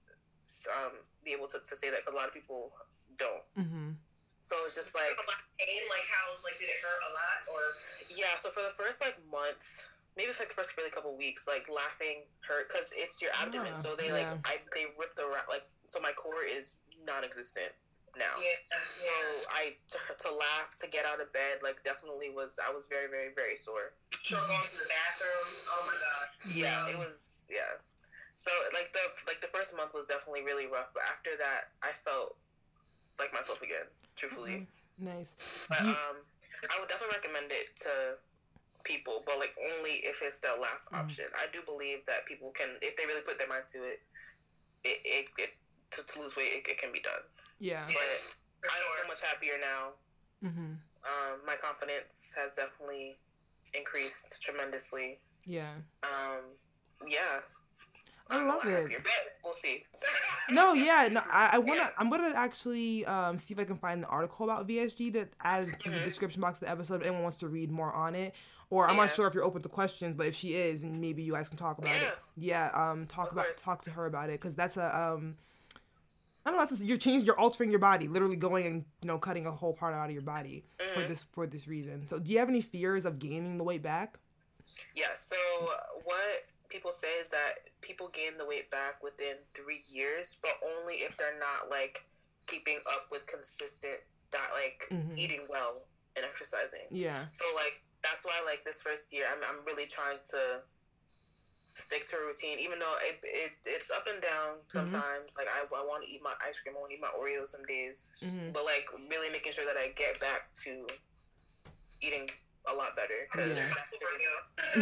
um be able to, to say that, because a lot of people don't. Mm-hmm. So it's just like a lot of pain. Like how like did it hurt a lot or? Yeah. So for the first like months, maybe it's like the first really couple weeks, like laughing hurt because it's your abdomen. Oh, so they yeah. like I they ripped the like so my core is non-existent now. Yeah, yeah. So I to, to laugh, to get out of bed, like definitely was I was very very very sore. Sure, going to the bathroom. Oh my god. Yeah, it was yeah. So like the like the first month was definitely really rough, but after that I felt like myself again. Truthfully. Mm-hmm. Nice. But you... um, I would definitely recommend it to people, but like only if it's the last mm-hmm. option. I do believe that people can, if they really put their mind to it, it it. it To, to lose weight, it, it can be done. Yeah. But I'm sure. so much happier now. Mm-hmm. Um, my confidence has definitely increased tremendously. Yeah. Um, yeah. I I'm love it. Happier, but we'll see. No, yeah, no, I, I wanna. Yeah. I'm gonna actually um, see if I can find an article about V S G to add to mm-hmm. the description box of the episode if anyone wants to read more on it. Or I'm yeah. not sure if you're open to questions, but if she is, and maybe you guys can talk about yeah. it. Yeah. Um. Talk of about course. talk to her about it, because that's a um. I don't know. You're changing. You're altering your body. Literally going and you know cutting a whole part out of your body mm-hmm. for this for this reason. So, do you have any fears of gaining the weight back? Yeah. So what people say is that people gain the weight back within three years, but only if they're not like keeping up with consistent diet, like mm-hmm. eating well and exercising. Yeah. So like that's why like this first year I'm I'm really trying to stick to a routine, even though it, it it's up and down sometimes. Mm-hmm. Like I, I want to eat my ice cream, I want to eat my Oreos some days, mm-hmm. but like really making sure that I get back to eating a lot better. Cause yeah. that's the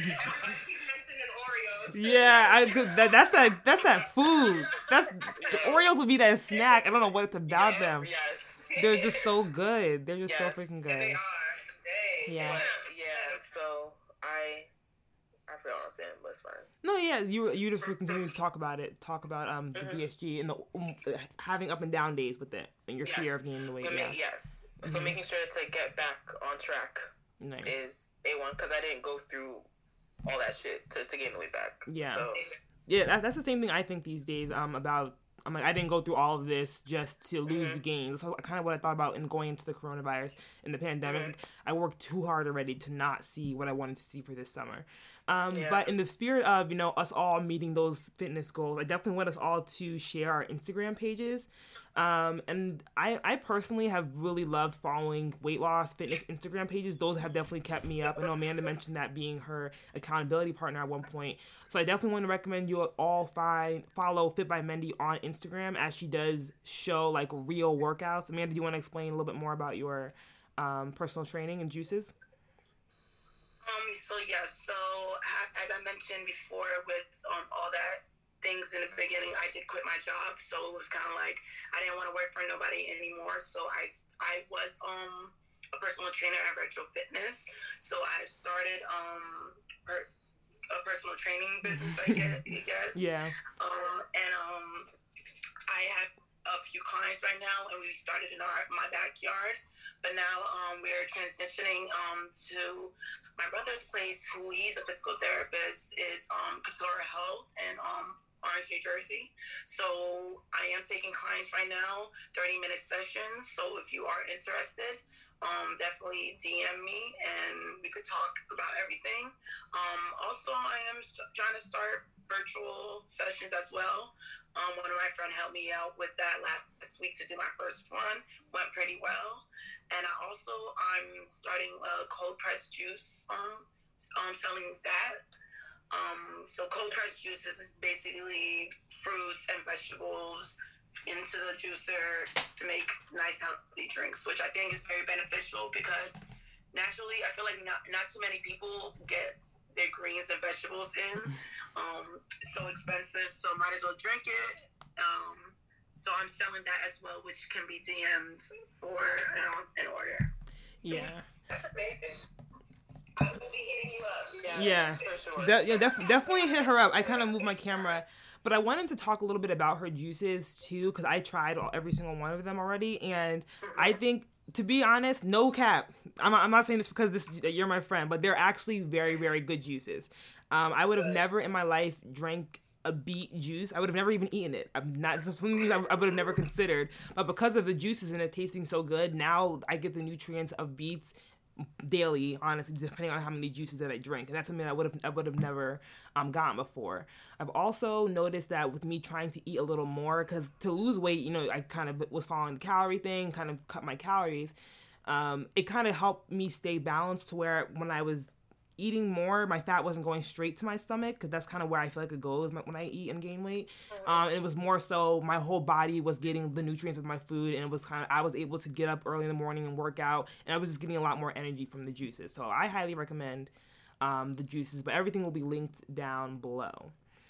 Oreos. Yeah, I that, that's that that's that food. That's the Oreos would be that snack. I don't know what it's about yeah, them. Yes, they're just so good. They're just yes. so freaking good. Yeah, they are. Dang. Yeah, but, yeah. So I. I forgot what I was saying, but it's fine. No, yeah, you you just continue to talk about it. Talk about um the mm-hmm. V S G and the um, having up and down days with it and your yes. fear of gaining the weight. But yeah. make, yes. Mm-hmm. So making sure to get back on track nice. is A one, because I didn't go through all that shit to, to gain the weight back. Yeah. So. Yeah, that, that's the same thing I think these days. Um, about I'm like I didn't go through all of this just to lose mm-hmm. the gains. So kind of what I thought about in going into the coronavirus and the pandemic. Mm-hmm. I worked too hard already to not see what I wanted to see for this summer. Um, yeah. But in the spirit of, you know, us all meeting those fitness goals, I definitely want us all to share our Instagram pages. Um, and I, I personally have really loved following weight loss fitness Instagram pages. Those have definitely kept me up. I know Amanda mentioned that being her accountability partner at one point. So I definitely want to recommend you all find, follow Fit by Mendy on Instagram, as she does show like real workouts. Amanda, do you want to explain a little bit more about your um, personal training and juices? Um, so yes, so as I mentioned before, with um, all that things in the beginning, I did quit my job, so it was kind of like I didn't want to work for nobody anymore. So I, I was um a personal trainer at Retro Fitness. So I started um per, a personal training business, I guess. I guess. Yeah. Um, and um, I have a few clients right now, and we started in our my backyard. But now um, we're transitioning um, to my brother's place, who he's a physical therapist, is um, Couture Health in um, Orange, New Jersey. So I am taking clients right now, thirty-minute sessions. So if you are interested, um, definitely D M me, and we could talk about everything. Um, also, I am st- trying to start virtual sessions as well. Um, one of my friends helped me out with that last week to do my first one. Went pretty well. And I also, I'm starting a cold pressed juice, um, um, selling that. Um, so cold pressed juice is basically fruits and vegetables into the juicer to make nice healthy drinks, which I think is very beneficial because naturally I feel like not, not too many people get their greens and vegetables in. Um, so expensive, so might as well drink it. Um, so I'm selling that as well, which can be D M'd for um, an order. Yeah. That's amazing. I will be hitting you up. Yeah, Yeah. for sure. De- yeah, def- definitely hit her up. I kind of moved my camera, but I wanted to talk a little bit about her juices too, because I tried all, every single one of them already, and I think, to be honest, no cap. I'm not, I'm not saying this because this you're my friend, but they're actually very, very good juices. Um, I would have never in my life drank a beet juice. I would have never even eaten it. I'm not something I, I would have never considered, but because of the juices and it tasting so good, now I get the nutrients of beets daily, honestly, depending on how many juices that I drink, and that's something I would have I would have never um gotten before. I've also noticed that with me trying to eat a little more, because to lose weight, you know, I kind of was following the calorie thing, kind of cut my calories. Um, it kind of helped me stay balanced to where when I was eating more, my fat wasn't going straight to my stomach, because that's kind of where I feel like it goes when I eat and gain weight. Um, and it was more so my whole body was getting the nutrients of my food, and it was kind of, I was able to get up early in the morning and work out, and I was just getting a lot more energy from the juices. So I highly recommend um, the juices, but everything will be linked down below.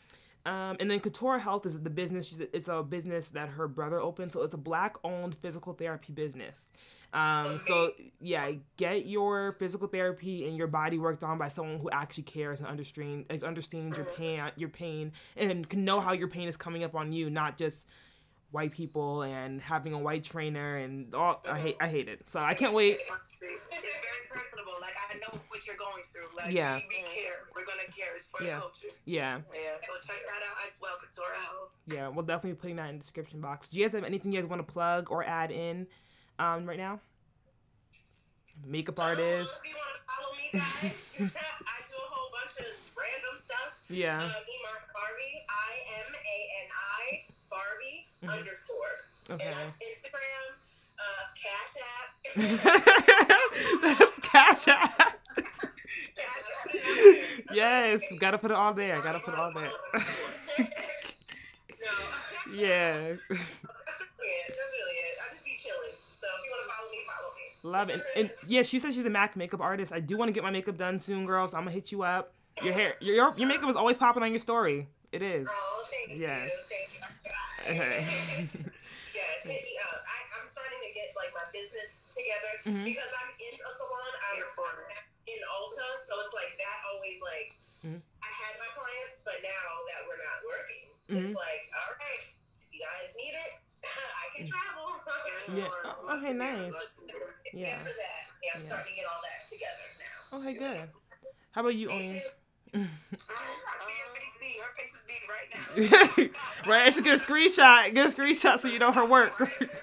Um, and then Couture Health is the business. It's a business that her brother opened. So it's a Black-owned physical therapy business. Um, so yeah, get your physical therapy and your body worked on by someone who actually cares and understands understands your pain, your pain, and can know how your pain is coming up on you, not just white people and having a white trainer and all. I hate, I hate it. So I can't wait. It's very personable. Like, I know what you're going through. Like, Yeah. we, we care. We're gonna care. It's for Yeah. the culture. Yeah, Yeah. So check that out as well, Couture Health. yeah. We'll definitely be putting that in the description box. Do you guys have anything you guys want to plug or add in um, right now? Makeup artist. If you want to follow me, guys, I do a whole bunch of random stuff. Yeah. Um, Iman Barbie, I M A N I Barbie Mhm. underscore. Okay. And that's Instagram, uh, Cash App. That's Cash App. Cash App. Yes, gotta put it all there. Gotta put it all there. No. Yeah. That's really it. That's really it. I just be chilling. So if you want to follow me, follow me. Love it. And yeah, she says she's a MAC makeup artist. I do want to get my makeup done soon, girl, so I'm gonna hit you up. Your hair, your your makeup is always popping on your story. It is. Oh, thank Yes. you. Thank you. I Okay. try. Yes, hit me up. I, I'm starting to get like my business together Mhm. because I'm in a salon. I'm in Ulta, so it's like that always like Mhm. I had my clients, but now that we're not working, Mhm. it's like, all right, if you guys need it, I can travel. Yeah. Oh, okay, nice. Yeah. Yeah. For that, yeah, I'm Yeah. starting to get all that together now. Okay, good. How about you, Me Owen? too. I see her face big. Her face is big right now. Right, I should get a screenshot. Get a screenshot so you know her work.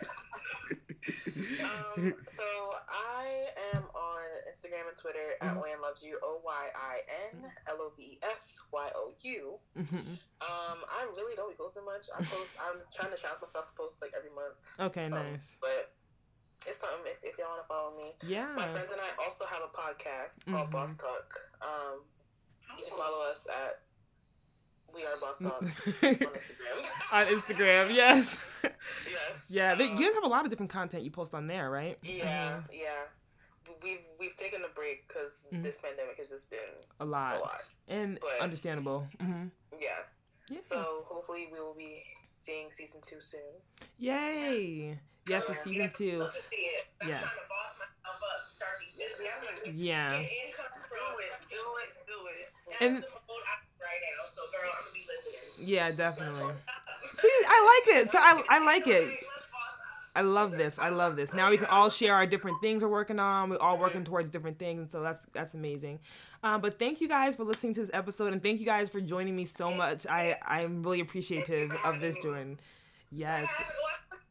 Um, so I am on Instagram and Twitter at Mhm. Oyen Loves You, O Y I N L O V E S Y O U. Mhm. Um, I really don't be posting much. I post. I'm trying to challenge myself to post like every month. Okay, So, nice. But it's something if, if y'all want to follow me. My Yeah. friends and I also have a podcast called Mhm. Boss Talk. Um, you can follow us at We Are Boss Talk on Instagram. On Instagram, yes. Yes. Yeah, they, um, you guys have a lot of different content you post on there, right? Yeah, Mhm. yeah. we've we've taken a break because mm-hmm. this pandemic has just been a lot, a lot, and but, understandable. Mm-hmm. Yeah. yeah. So hopefully we will be seeing season two soon. Yay! Yes, for season two. Love to see it. I'm yeah. trying to boss myself up, start these businesses. Yeah. Get income from it. Do it. Do it. That's and, the mode I'm right now. So, girl, I'm gonna be listening. Yeah, definitely. See, I like it. So I I like it. I love this. I love this. Now we can all share our different things we're working on. We're all working towards different things, and so that's that's amazing. Um, but thank you guys for listening to this episode, and thank you guys for joining me so much. I I'm really appreciative of this, Jordan. Yes.